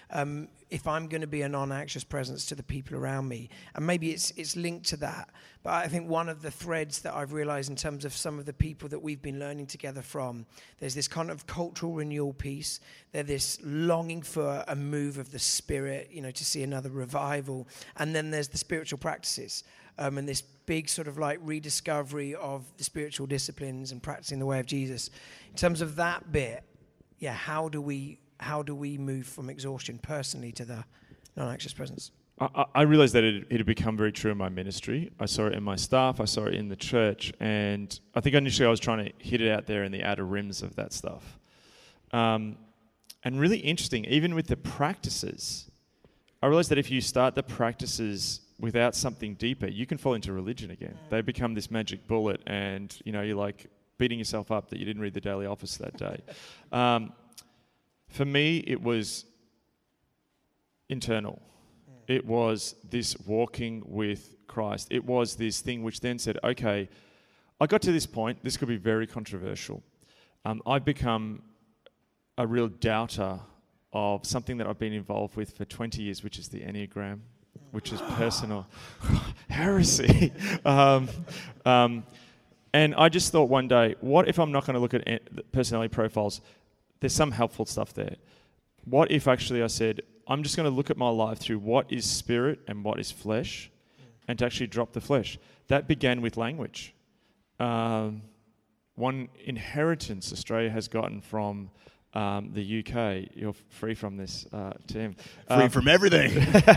Um, if I'm going to be a non-anxious presence to the people around me. And maybe it's it's linked to that. But I think one of the threads that I've realized in terms of some of the people that we've been learning together from, there's this kind of cultural renewal piece. There's this longing for a move of the Spirit, you know, to see another revival. And then there's the spiritual practices. Um, and this big sort of like rediscovery of the spiritual disciplines and practicing the way of Jesus. In terms of that bit, yeah, how do we how do we move from exhaustion personally to the non-anxious presence? I, I realized that it, it had become very true in my ministry. I saw it in my staff. I saw it in the church. And I think initially I was trying to hit it out there in the outer rims of that stuff. Um, and really interesting, even with the practices, I realized that if you start the practices without something deeper, you can fall into religion again. Mm. They become this magic bullet, and you know, you're like beating yourself up that you didn't read the Daily Office that day. um, for me, it was internal. Mm. It was this walking with Christ. It was this thing which then said, okay, I got to this point. This could be very controversial. Um, I've become a real doubter of something that I've been involved with for twenty years, which is the Enneagram, which is personal heresy. um, um, and I just thought one day, what if I'm not going to look at personality profiles? There's some helpful stuff there. What if actually I said, I'm just going to look at my life through what is spirit and what is flesh, and to actually drop the flesh? That began with language. Um, one inheritance Australia has gotten from Um, the U K, you're free from this, uh, Tim. Free Um, from everything.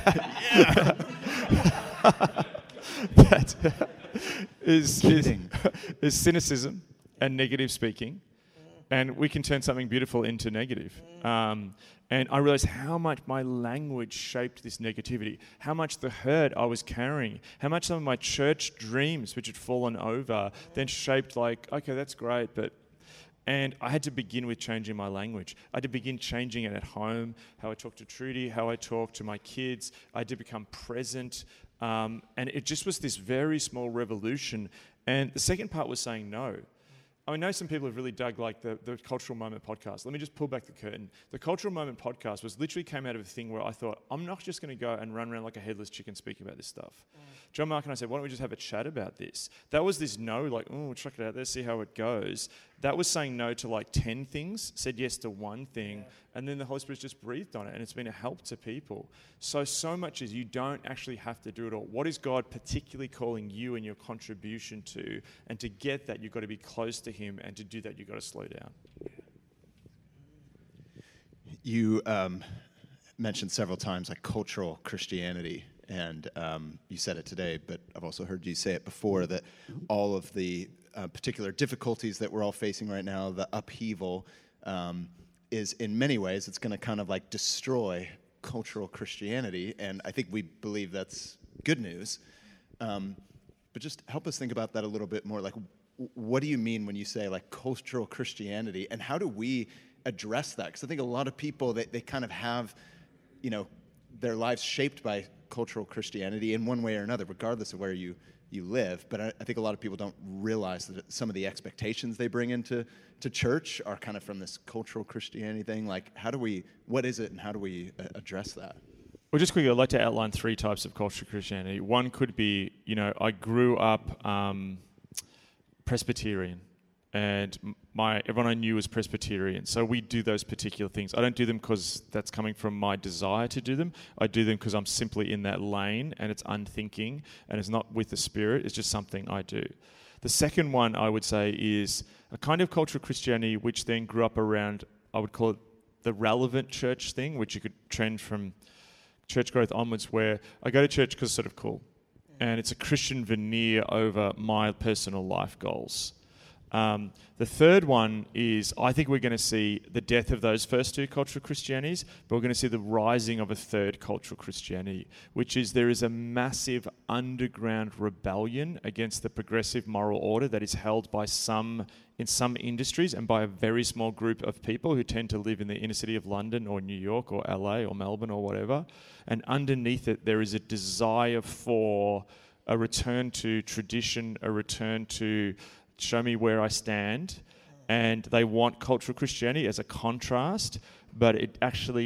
that is, is, is cynicism and negative speaking. And we can turn something beautiful into negative. Um, and I realized how much my language shaped this negativity, how much the hurt I was carrying, how much some of my church dreams, which had fallen over, then shaped like, okay, that's great, but... And I had to begin with changing my language. I had to begin changing it at home, how I talk to Trudy, how I talk to my kids. I had to become present. Um, and it just was this very small revolution. And the second part was saying no. I know some people have really dug like the, the Cultural Moment podcast. Let me just pull back the curtain. The Cultural Moment podcast was literally came out of a thing where I thought, I'm not just going to go and run around like a headless chicken speaking about this stuff. Mm. John Mark and I said, why don't we just have a chat about this? That was this no, like, oh, we'll check it out, let's see how it goes. That was saying no to like ten things, said yes to one thing, yeah. And then the Holy Spirit just breathed on it, and it's been a help to people. So, so much is you don't actually have to do it all. What is God particularly calling you and your contribution to? And to get that, you've got to be close to Him, and to do that, you've got to slow down. You um, mentioned several times like cultural Christianity, and um, you said it today, but I've also heard you say it before, that all of the uh, particular difficulties that we're all facing right now, the upheaval, um, is in many ways, it's going to kind of like destroy cultural Christianity, and I think we believe that's good news. Um, but just help us think about that a little bit more. Like, w- what do you mean when you say like cultural Christianity, and how do we address that? Because I think a lot of people, they, they kind of have, you know, their lives shaped by cultural Christianity in one way or another, regardless of where you, you live. But I, I think a lot of people don't realize that some of the expectations they bring into to church are kind of from this cultural Christianity thing. Like, how do we, what is it, and how do we uh, address that? Well, just quickly, I'd like to outline three types of cultural Christianity. One could be, you know, I grew up um, Presbyterian, and my everyone I knew was Presbyterian. So we do those particular things. I don't do them because that's coming from my desire to do them. I do them because I'm simply in that lane, and it's unthinking, and it's not with the Spirit. It's just something I do. The second one, I would say, is a kind of cultural Christianity which then grew up around, I would call it the relevant church thing, which you could trend from church growth onwards, where I go to church because it's sort of cool. And it's a Christian veneer over my personal life goals. Um, the third one is, I think we're going to see the death of those first two cultural Christianities, but we're going to see the rising of a third cultural Christianity, which is there is a massive underground rebellion against the progressive moral order that is held by some, in some industries, and by a very small group of people who tend to live in the inner city of London or New York or L A or Melbourne or whatever. And underneath it, there is a desire for a return to tradition, a return to show me where I stand, and they want cultural Christianity as a contrast, but it actually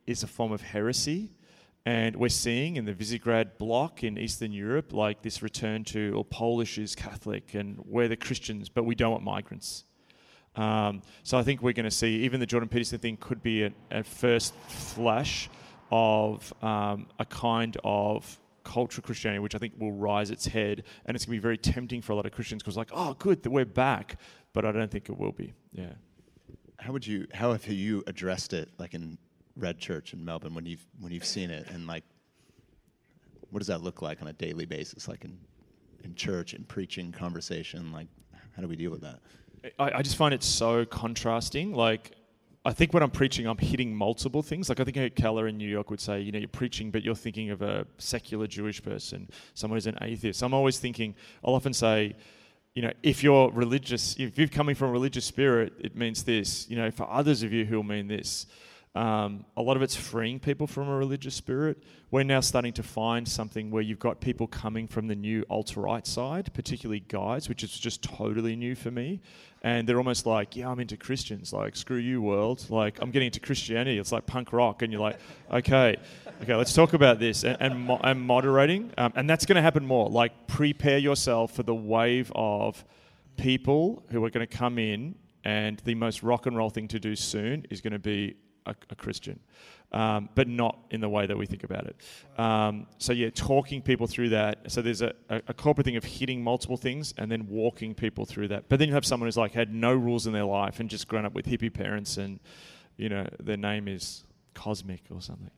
is a form of heresy. And we're seeing in the Visegrad bloc in Eastern Europe, like this return to, or Polish is Catholic, and we're the Christians, but we don't want migrants. Um, so I think we're going to see, even the Jordan Peterson thing could be a, a first flash of um, a kind of cultural Christianity, which I think will rise its head, and it's going to be very tempting for a lot of Christians because, like, oh, good that we're back, but I don't think it will be. Yeah. How would you? How have you addressed it, like in Red Church in Melbourne, when you've when you've seen it, and like, what does that look like on a daily basis, like in in church, in preaching, conversation? Like, how do we deal with that? I, I just find it so contrasting. Like, I think when I'm preaching, I'm hitting multiple things. Like, I think Keller in New York would say, you know, you're preaching, but you're thinking of a secular Jewish person, someone who's an atheist. I'm always thinking, I'll often say, you know, if you're religious, if you're coming from a religious spirit, it means this. You know, for others of you, who'll mean this. Um, a lot of it's freeing people from a religious spirit. We're now starting to find something where you've got people coming from the new alt-right side, particularly guys, which is just totally new for me. And they're almost like, yeah, I'm into Christians. Like, screw you, world. Like, I'm getting into Christianity. It's like punk rock. And you're like, okay, okay, let's talk about this. And, and, mo- and moderating. Um, and that's going to happen more. Like, prepare yourself for the wave of people who are going to come in, and the most rock and roll thing to do soon is going to be A, a Christian, um, but not in the way that we think about it. Um, so yeah, talking people through that. So there's a, a, a corporate thing of hitting multiple things and then walking people through that. But then you have someone who's like had no rules in their life and just grown up with hippie parents, and you know their name is Cosmic or something.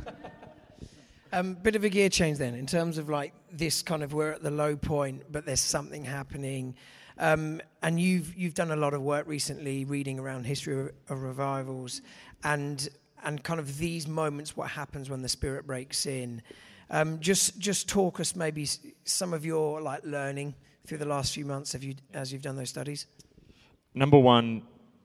Um, bit of a gear change then, in terms of like this kind of, we're at the low point, but there's something happening. Um, and you've you've done a lot of work recently reading around history of, of revivals and and kind of these moments, what happens when the Spirit breaks in. Um, just just talk us maybe some of your like learning through the last few months have you as you've done those studies. Number one,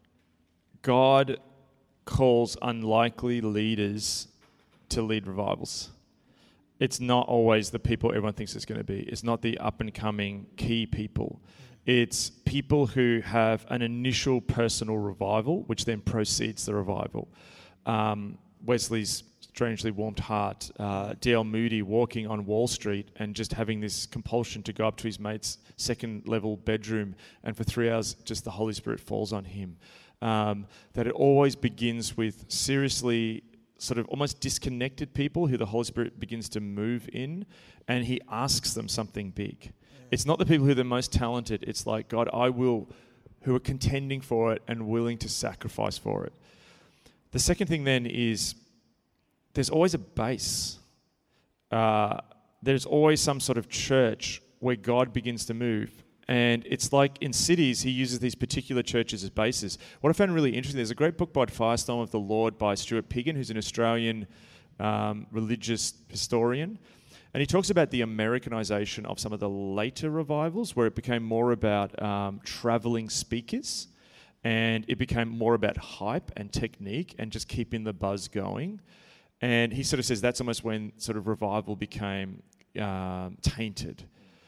God calls unlikely leaders to lead revivals. It's not always the people everyone thinks it's going to be. It's not the up-and-coming key people. It's people who have an initial personal revival, which then precedes the revival. Um, Wesley's strangely warmed heart, uh, D L Moody walking on Wall Street and just having this compulsion to go up to his mate's second-level bedroom, and for three hours just the Holy Spirit falls on him. Um, that it always begins with seriously sort of almost disconnected people who the Holy Spirit begins to move in, and he asks them something big. It's not the people who are the most talented. It's like, God, I will, who are contending for it and willing to sacrifice for it. The second thing then is there's always a base. Uh, there's always some sort of church where God begins to move. And it's like in cities, he uses these particular churches as bases. What I found really interesting, there's a great book by Firestorm of the Lord by Stuart Piggin, who's an Australian um, religious historian. And he talks about the Americanization of some of the later revivals, where it became more about um, traveling speakers, and it became more about hype and technique and just keeping the buzz going. And he sort of says that's almost when sort of revival became um, tainted.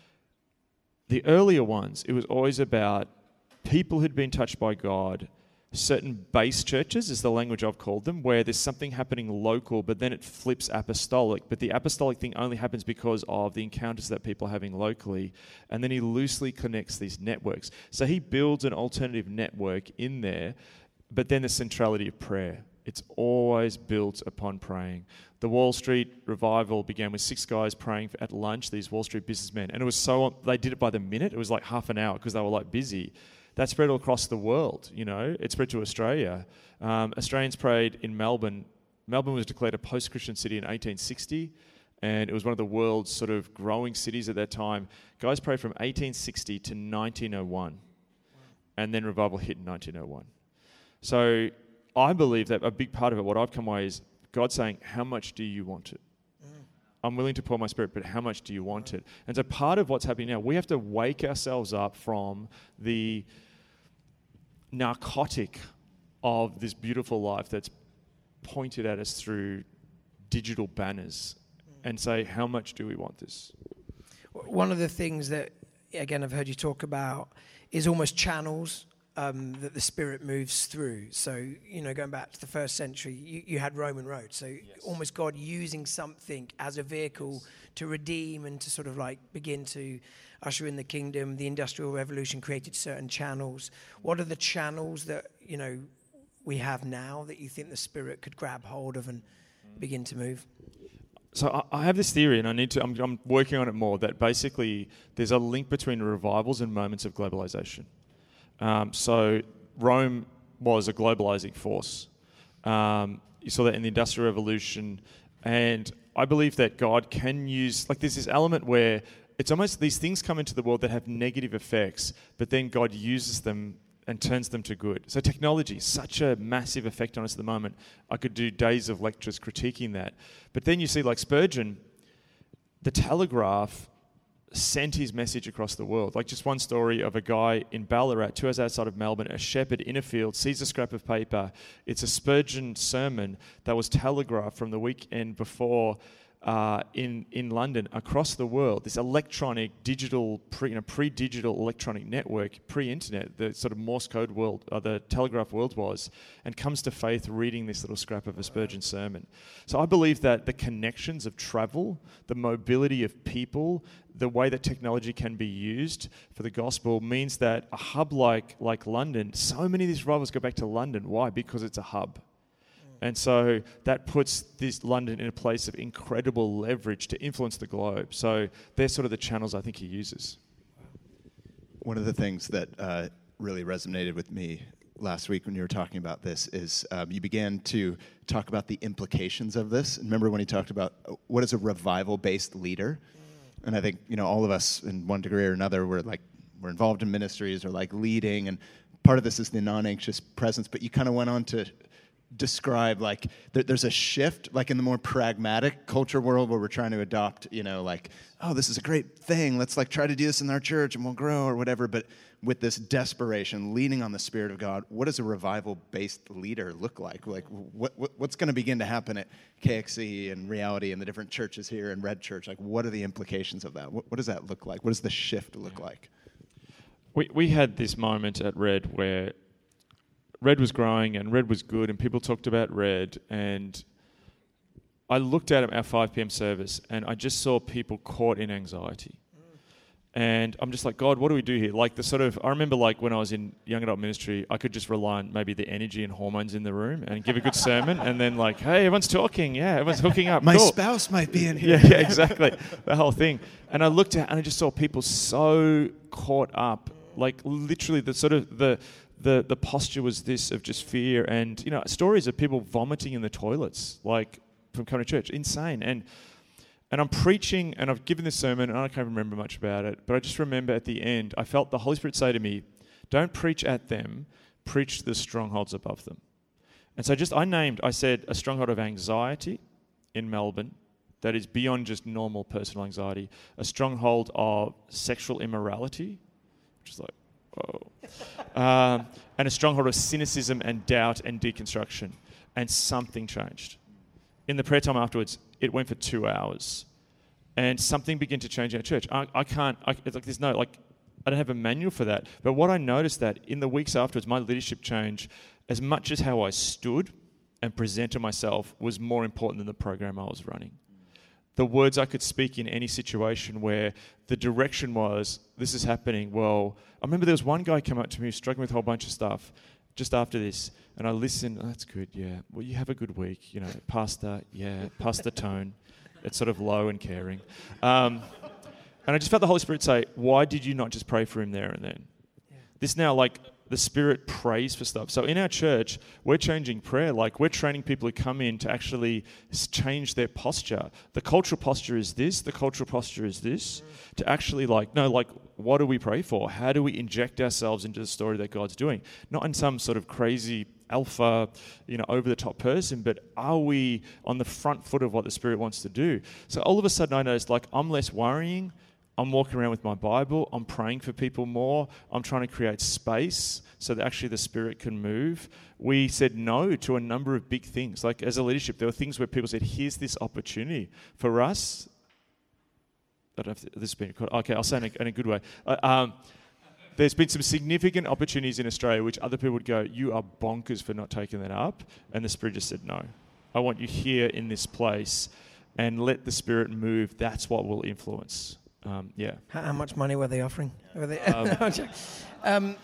The earlier ones, it was always about people who'd been touched by God. Certain base churches is the language I've called them, where there's something happening local, but then it flips apostolic. But the apostolic thing only happens because of the encounters that people are having locally. And then he loosely connects these networks. So he builds an alternative network in there, but then the centrality of prayer. It's always built upon praying. The Wall Street revival began with six guys praying at lunch, these Wall Street businessmen. And it was so, they did it by the minute. It was like half an hour because they were like busy. That spread all across the world, you know. It spread to Australia. Um, Australians prayed in Melbourne. Melbourne was declared a post-Christian city in eighteen sixty, and it was one of the world's sort of growing cities at that time. Guys prayed from eighteen sixty to nineteen oh one, and then revival hit in nineteen oh one. So I believe that a big part of it, what I've come away is God saying, how much do you want it? I'm willing to pour my Spirit, but how much do you want it? And so part of what's happening now, we have to wake ourselves up from the narcotic of this beautiful life that's pointed at us through digital banners and say, how much do we want this? One of the things that, again, I've heard you talk about is almost channels um, that the Spirit moves through. So, you know, going back to the first century, you, you had Roman roads. So yes. almost God using something as a vehicle yes. to redeem and to sort of like begin to usher in the kingdom. The Industrial Revolution created certain channels. What are the channels that, you know, we have now that you think the Spirit could grab hold of and begin to move? So I, I have this theory, and I need to. I'm, I'm working on it more. That basically there's a link between revivals and moments of globalization. Um, so Rome was a globalizing force. Um, you saw that in the Industrial Revolution, and I believe that God can use, like there's this element where it's almost these things come into the world that have negative effects, but then God uses them and turns them to good. So technology, such a massive effect on us at the moment. I could do days of lectures critiquing that. But then you see like Spurgeon, the Telegraph sent his message across the world. Like just one story of a guy in Ballarat, two hours outside of Melbourne, a shepherd in a field, sees a scrap of paper. It's a Spurgeon sermon that was telegraphed from the weekend before uh, in, in London across the world. This electronic, digital, pre, you know, pre-digital electronic network, pre-internet, the sort of Morse code world, uh, the telegraph world was, and comes to faith reading this little scrap of a Spurgeon sermon. So I believe that the connections of travel, the mobility of people, the way that technology can be used for the gospel means that a hub like like London, so many of these revivals go back to London. Why? Because it's a hub. And so that puts this London in a place of incredible leverage to influence the globe. So they're sort of the channels I think he uses. One of the things that uh, really resonated with me last week when you were talking about this is um, you began to talk about the implications of this. Remember when he talked about uh, what is a revival-based leader? And I think, you know, all of us in one degree or another, we're like, we're involved in ministries or like leading, and part of this is the non-anxious presence, but you kind of went on to describe like there, there's a shift like in the more pragmatic culture world where we're trying to adopt, you know, like, oh, this is a great thing, let's like try to do this in our church and we'll grow or whatever. But with this desperation, leaning on the Spirit of God, what does a revival-based leader look like? Like what, what what's going to begin to happen at K X C and Reality and the different churches here and Red Church? Like what are the implications of that? What, what does that look like? What does the shift look like? We we had this moment at Red where Red was growing and Red was good and people talked about Red, and I looked at our five p.m. service and I just saw people caught in anxiety. And I'm just like, God, what do we do here? Like the sort of, I remember like when I was in young adult ministry, I could just rely on maybe the energy and hormones in the room and give a good sermon and then like, hey, everyone's talking. Yeah, everyone's hooking up. My cool. spouse might be in here. Yeah, yeah, exactly. The whole thing. And I looked at and I just saw people so caught up, like literally the sort of the, the, the posture was this of just fear and, you know, stories of people vomiting in the toilets, like from coming to church. Insane. And And I'm preaching, and I've given this sermon, and I can't remember much about it, but I just remember at the end, I felt the Holy Spirit say to me, don't preach at them, preach the strongholds above them. And so just, I named, I said, a stronghold of anxiety in Melbourne that is beyond just normal personal anxiety, a stronghold of sexual immorality, which is like, whoa, um, and a stronghold of cynicism and doubt and deconstruction. And something changed. In the prayer time afterwards, it went for two hours, and something began to change in our church. I, I can't. I, it's like there's no like. I don't have a manual for that. But what I noticed that in the weeks afterwards, my leadership change, as much as how I stood and presented myself, was more important than the program I was running. The words I could speak in any situation where the direction was, this is happening. Well, I remember there was one guy come up to me who was struggling with a whole bunch of stuff just after this. And I listened, oh, that's good, yeah. Well, you have a good week, you know, pastor, yeah, pastor tone. It's sort of low and caring. Um, and I just felt the Holy Spirit say, why did you not just pray for him there and then? Yeah. This now, like, the Spirit prays for stuff. So in our church, we're changing prayer. Like, we're training people who come in to actually change their posture. The cultural posture is this. The cultural posture is this. Mm. To actually, like, no, like, what do we pray for? How do we inject ourselves into the story that God's doing? Not in some sort of crazy alpha, you know, over-the-top person, but are we on the front foot of what the Spirit wants to do? So all of a sudden I noticed, like, I'm less worrying. I'm walking around with my Bible. I'm praying for people more. I'm trying to create space so that actually the Spirit can move. We said no to a number of big things. Like, as a leadership, there were things where people said, here's this opportunity for us. I don't know if this has been recorded. Okay, I'll say it in a, in a good way. Uh, um, there's been some significant opportunities in Australia which other people would go, you are bonkers for not taking that up. And the Spirit just said, no, I want you here in this place and let the Spirit move. That's what will influence. Um, yeah. How, how much money were they offering? Were they, Um, um,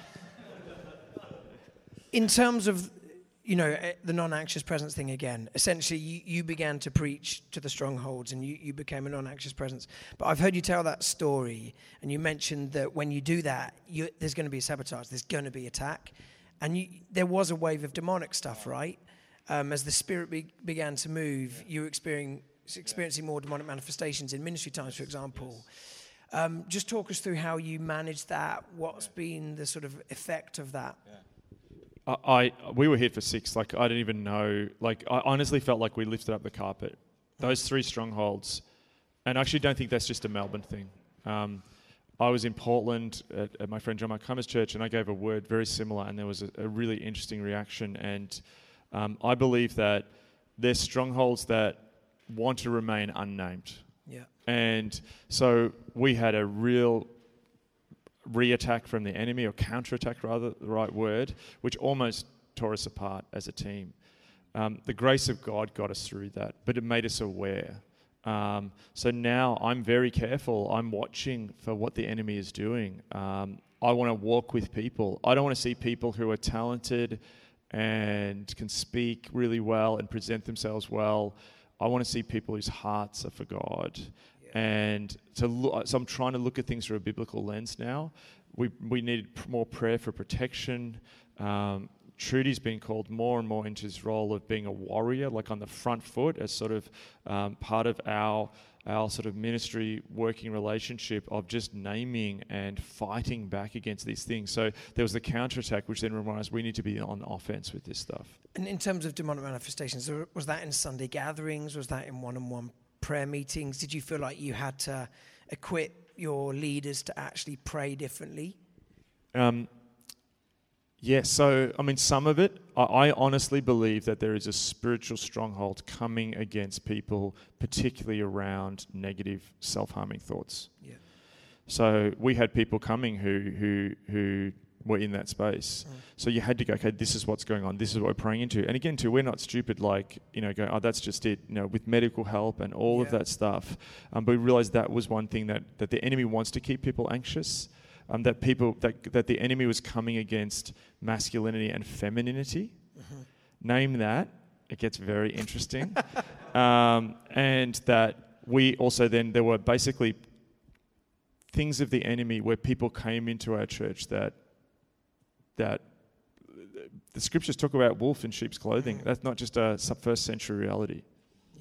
in terms of, you know, the non-anxious presence thing again, essentially you, you began to preach to the strongholds and you, you became a non-anxious presence. But I've heard you tell that story and you mentioned that when you do that, you, there's going to be a sabotage, there's going to be attack. And you, there was a wave of demonic stuff, right? Um, as the Spirit be, began to move, you were experiencing, experiencing more demonic manifestations in ministry times, for example. Um, just talk us through how you managed that, what's been the sort of effect of that? I, I we were here for six. Like I didn't even know. Like I honestly felt like we lifted up the carpet. Those three strongholds, and I actually don't think that's just a Melbourne thing. Um, I was in Portland at, at my friend John Marcoma's church, and I gave a word very similar, and there was a, a really interesting reaction. And um, I believe that there's strongholds that want to remain unnamed. Yeah. And so we had a real re-attack from the enemy, or counter-attack rather, the right word, which almost tore us apart as a team. Um, the grace of God got us through that, but it made us aware. Um, so now I'm very careful. I'm watching for what the enemy is doing. Um, I want to walk with people. I don't want to see people who are talented and can speak really well and present themselves well. I want to see people whose hearts are for God. Yeah. And to look, so I'm trying to look at things through a biblical lens now. We we need more prayer for protection. Um, Trudy's been called more and more into his role of being a warrior, like on the front foot, as sort of um, part of our our sort of ministry working relationship of just naming and fighting back against these things. So there was the counterattack, which then reminded us we need to be on offense with this stuff. And in terms of demonic manifestations, was that in Sunday gatherings? Was that in one-on-one prayer meetings? Did you feel like you had to equip your leaders to actually pray differently? Um, yeah, so, I mean, some of it, I, I honestly believe that there is a spiritual stronghold coming against people, particularly around negative self-harming thoughts. Yeah. So we had people coming who who who were in that space. Mm. So you had to go, okay, this is what's going on. This is what we're praying into. And again, too, we're not stupid like, you know, go, oh, that's just it, you know, with medical help and all yeah. of that stuff. Um, but we realized that was one thing that, that the enemy wants to keep people anxious. Um, that people that that the enemy was coming against masculinity and femininity. Mm-hmm. Name that, it gets very interesting. um, and that we also then there were basically things of the enemy where people came into our church that that the scriptures talk about wolf in sheep's clothing. Mm-hmm. That's not just a first century reality. Yeah.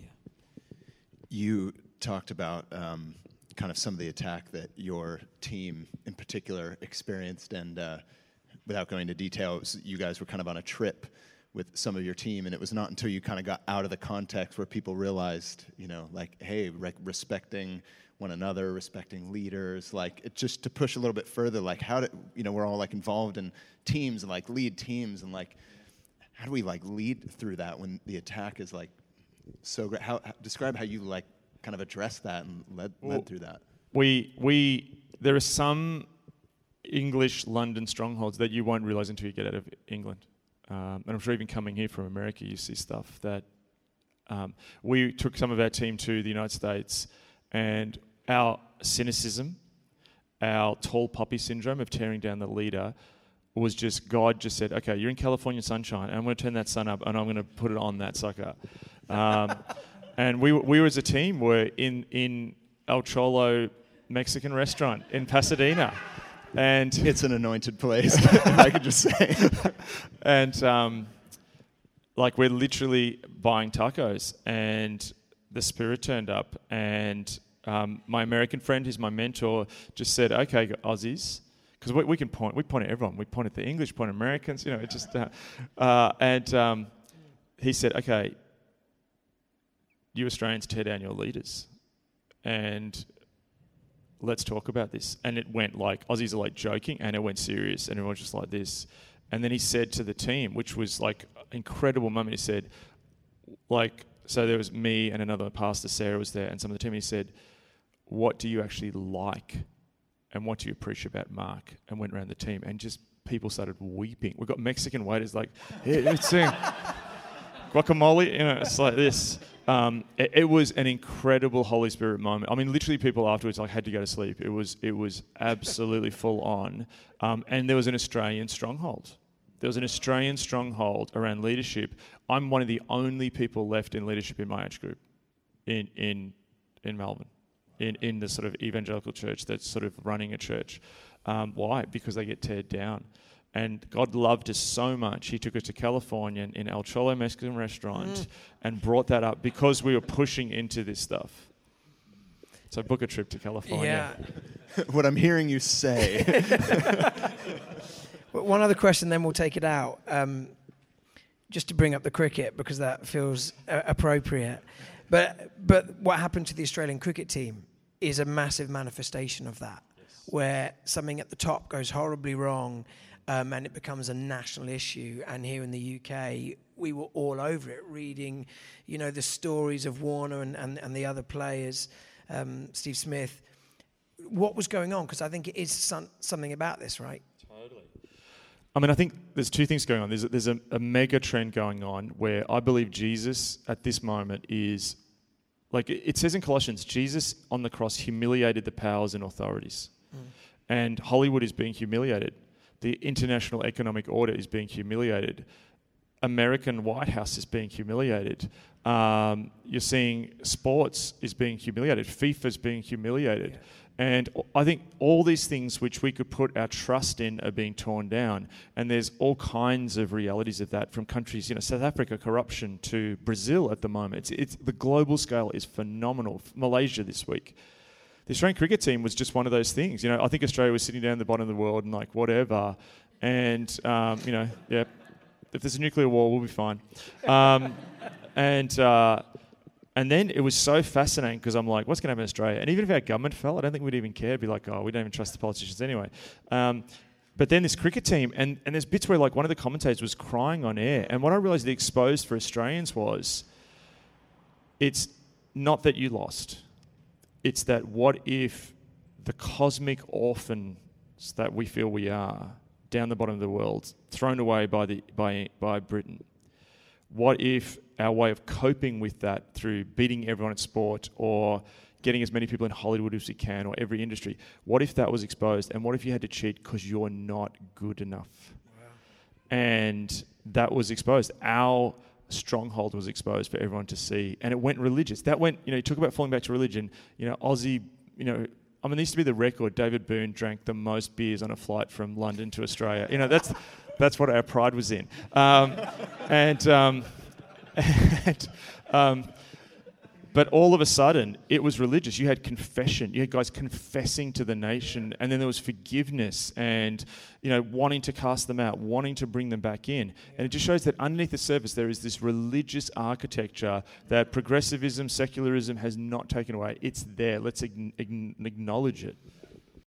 You talked about. Um, kind of some of the attack that your team in particular experienced, and uh, without going into detail, was, you guys were kind of on a trip with some of your team, and it was not until you kind of got out of the context where people realized, you know, like, hey, re- respecting one another, respecting leaders, like, it just to push a little bit further, like, how do, you know, we're all, like, involved in teams and, like, lead teams, and, like, how do we, like, lead through that when the attack is, like, so great? How, how describe how you, like, kind of addressed that and led, led well, through that? We we there are some English London strongholds that you won't realize until you get out of England, um, and I'm sure even coming here from America, you see stuff that um, we took some of our team to the United States, and our cynicism, our tall poppy syndrome of tearing down the leader, was just God just said, okay, you're in California sunshine, and I'm going to turn that sun up, and I'm going to put it on that sucker. Um, And we we as a team were in, in El Cholo Mexican restaurant in Pasadena. And it's an anointed place, I could just say. And um, like we're literally buying tacos, and the Spirit turned up, and um, my American friend, who's my mentor, just said, okay, Aussies, because we, we can point, we point at everyone. We point at the English, point at Americans, you know, it just, uh, uh, and um, he said, okay, you Australians tear down your leaders, and let's talk about this. And it went like, Aussies are like joking, and it went serious, and everyone's just like this. And then he said to the team, which was like an incredible moment, he said, like, so there was me and another pastor, Sarah was there, and some of the team, he said, what do you actually like and what do you appreciate about Mark? And went around the team, and just people started weeping. We've got Mexican waiters like, hey, let's sing guacamole, you know, it's like this. Um, it, it was an incredible Holy Spirit moment. I mean, literally people afterwards like had to go to sleep. It was it was absolutely full on. Um, and there was an Australian stronghold. There was an Australian stronghold around leadership. I'm one of the only people left in leadership in my age group in in in Melbourne, in, in the sort of evangelical church that's sort of running a church. Um, why? Because they get teared down. And God loved us so much, he took us to California in El Cholo Mexican restaurant mm. and brought that up because we were pushing into this stuff. So book a trip to California. Yeah. What I'm hearing you say. One other question, then we'll take it out. Um, just to bring up the cricket, because that feels uh, appropriate. But but what happened to the Australian cricket team is a massive manifestation of that, yes. where something at the top goes horribly wrong, Um, and it becomes a national issue. And here in the U K, we were all over it, reading, you know, the stories of Warner and, and, and the other players, um, Steve Smith. What was going on? Because I think it is some, something about this, right? Totally. I mean, I think there's two things going on. There's a, there's a, a mega trend going on where I believe Jesus at this moment is, like it says in Colossians, Jesus on the cross humiliated the powers and authorities. Mm. And Hollywood is being humiliated. The international economic order is being humiliated. American White House is being humiliated. Um, you're seeing sports is being humiliated. FIFA is being humiliated. Yeah. And I think all these things which we could put our trust in are being torn down. And there's all kinds of realities of that from countries, you know, South Africa, corruption, to Brazil at the moment. It's, it's, the global scale is phenomenal. Malaysia this week. The Australian cricket team was just one of those things. You know, I think Australia was sitting down at the bottom of the world and like, whatever. And, um, you know, yeah, if there's a nuclear war, we'll be fine. Um, and uh, and then it was so fascinating because I'm like, what's going to happen in Australia? And even if our government fell, I don't think we'd even care. It'd be like, oh, we don't even trust the politicians anyway. Um, but then this cricket team, and, and there's bits where like one of the commentators was crying on air. And what I realised the exposed for Australians was, it's not that you lost. It's that what if the cosmic orphans that we feel we are, down the bottom of the world, thrown away by the by by Britain, what if our way of coping with that through beating everyone at sport or getting as many people in Hollywood as we can or every industry, what if that was exposed? And what if you had to cheat because you're not good enough? Wow. And that was exposed. Our stronghold was exposed for everyone to see, and it went religious. That went, you know, you talk about falling back to religion. You know, Aussie, you know, I mean, there used to be the record. David Boone drank the most beers on a flight from London to Australia. You know, that's that's what our pride was in. Um, and, um, and um, but all of a sudden, it was religious. You had confession. You had guys confessing to the nation, and then there was forgiveness and, you know, wanting to cast them out, wanting to bring them back in. And it just shows that underneath the surface, there is this religious architecture that progressivism, secularism has not taken away. It's there. Let's ag- ag- acknowledge it.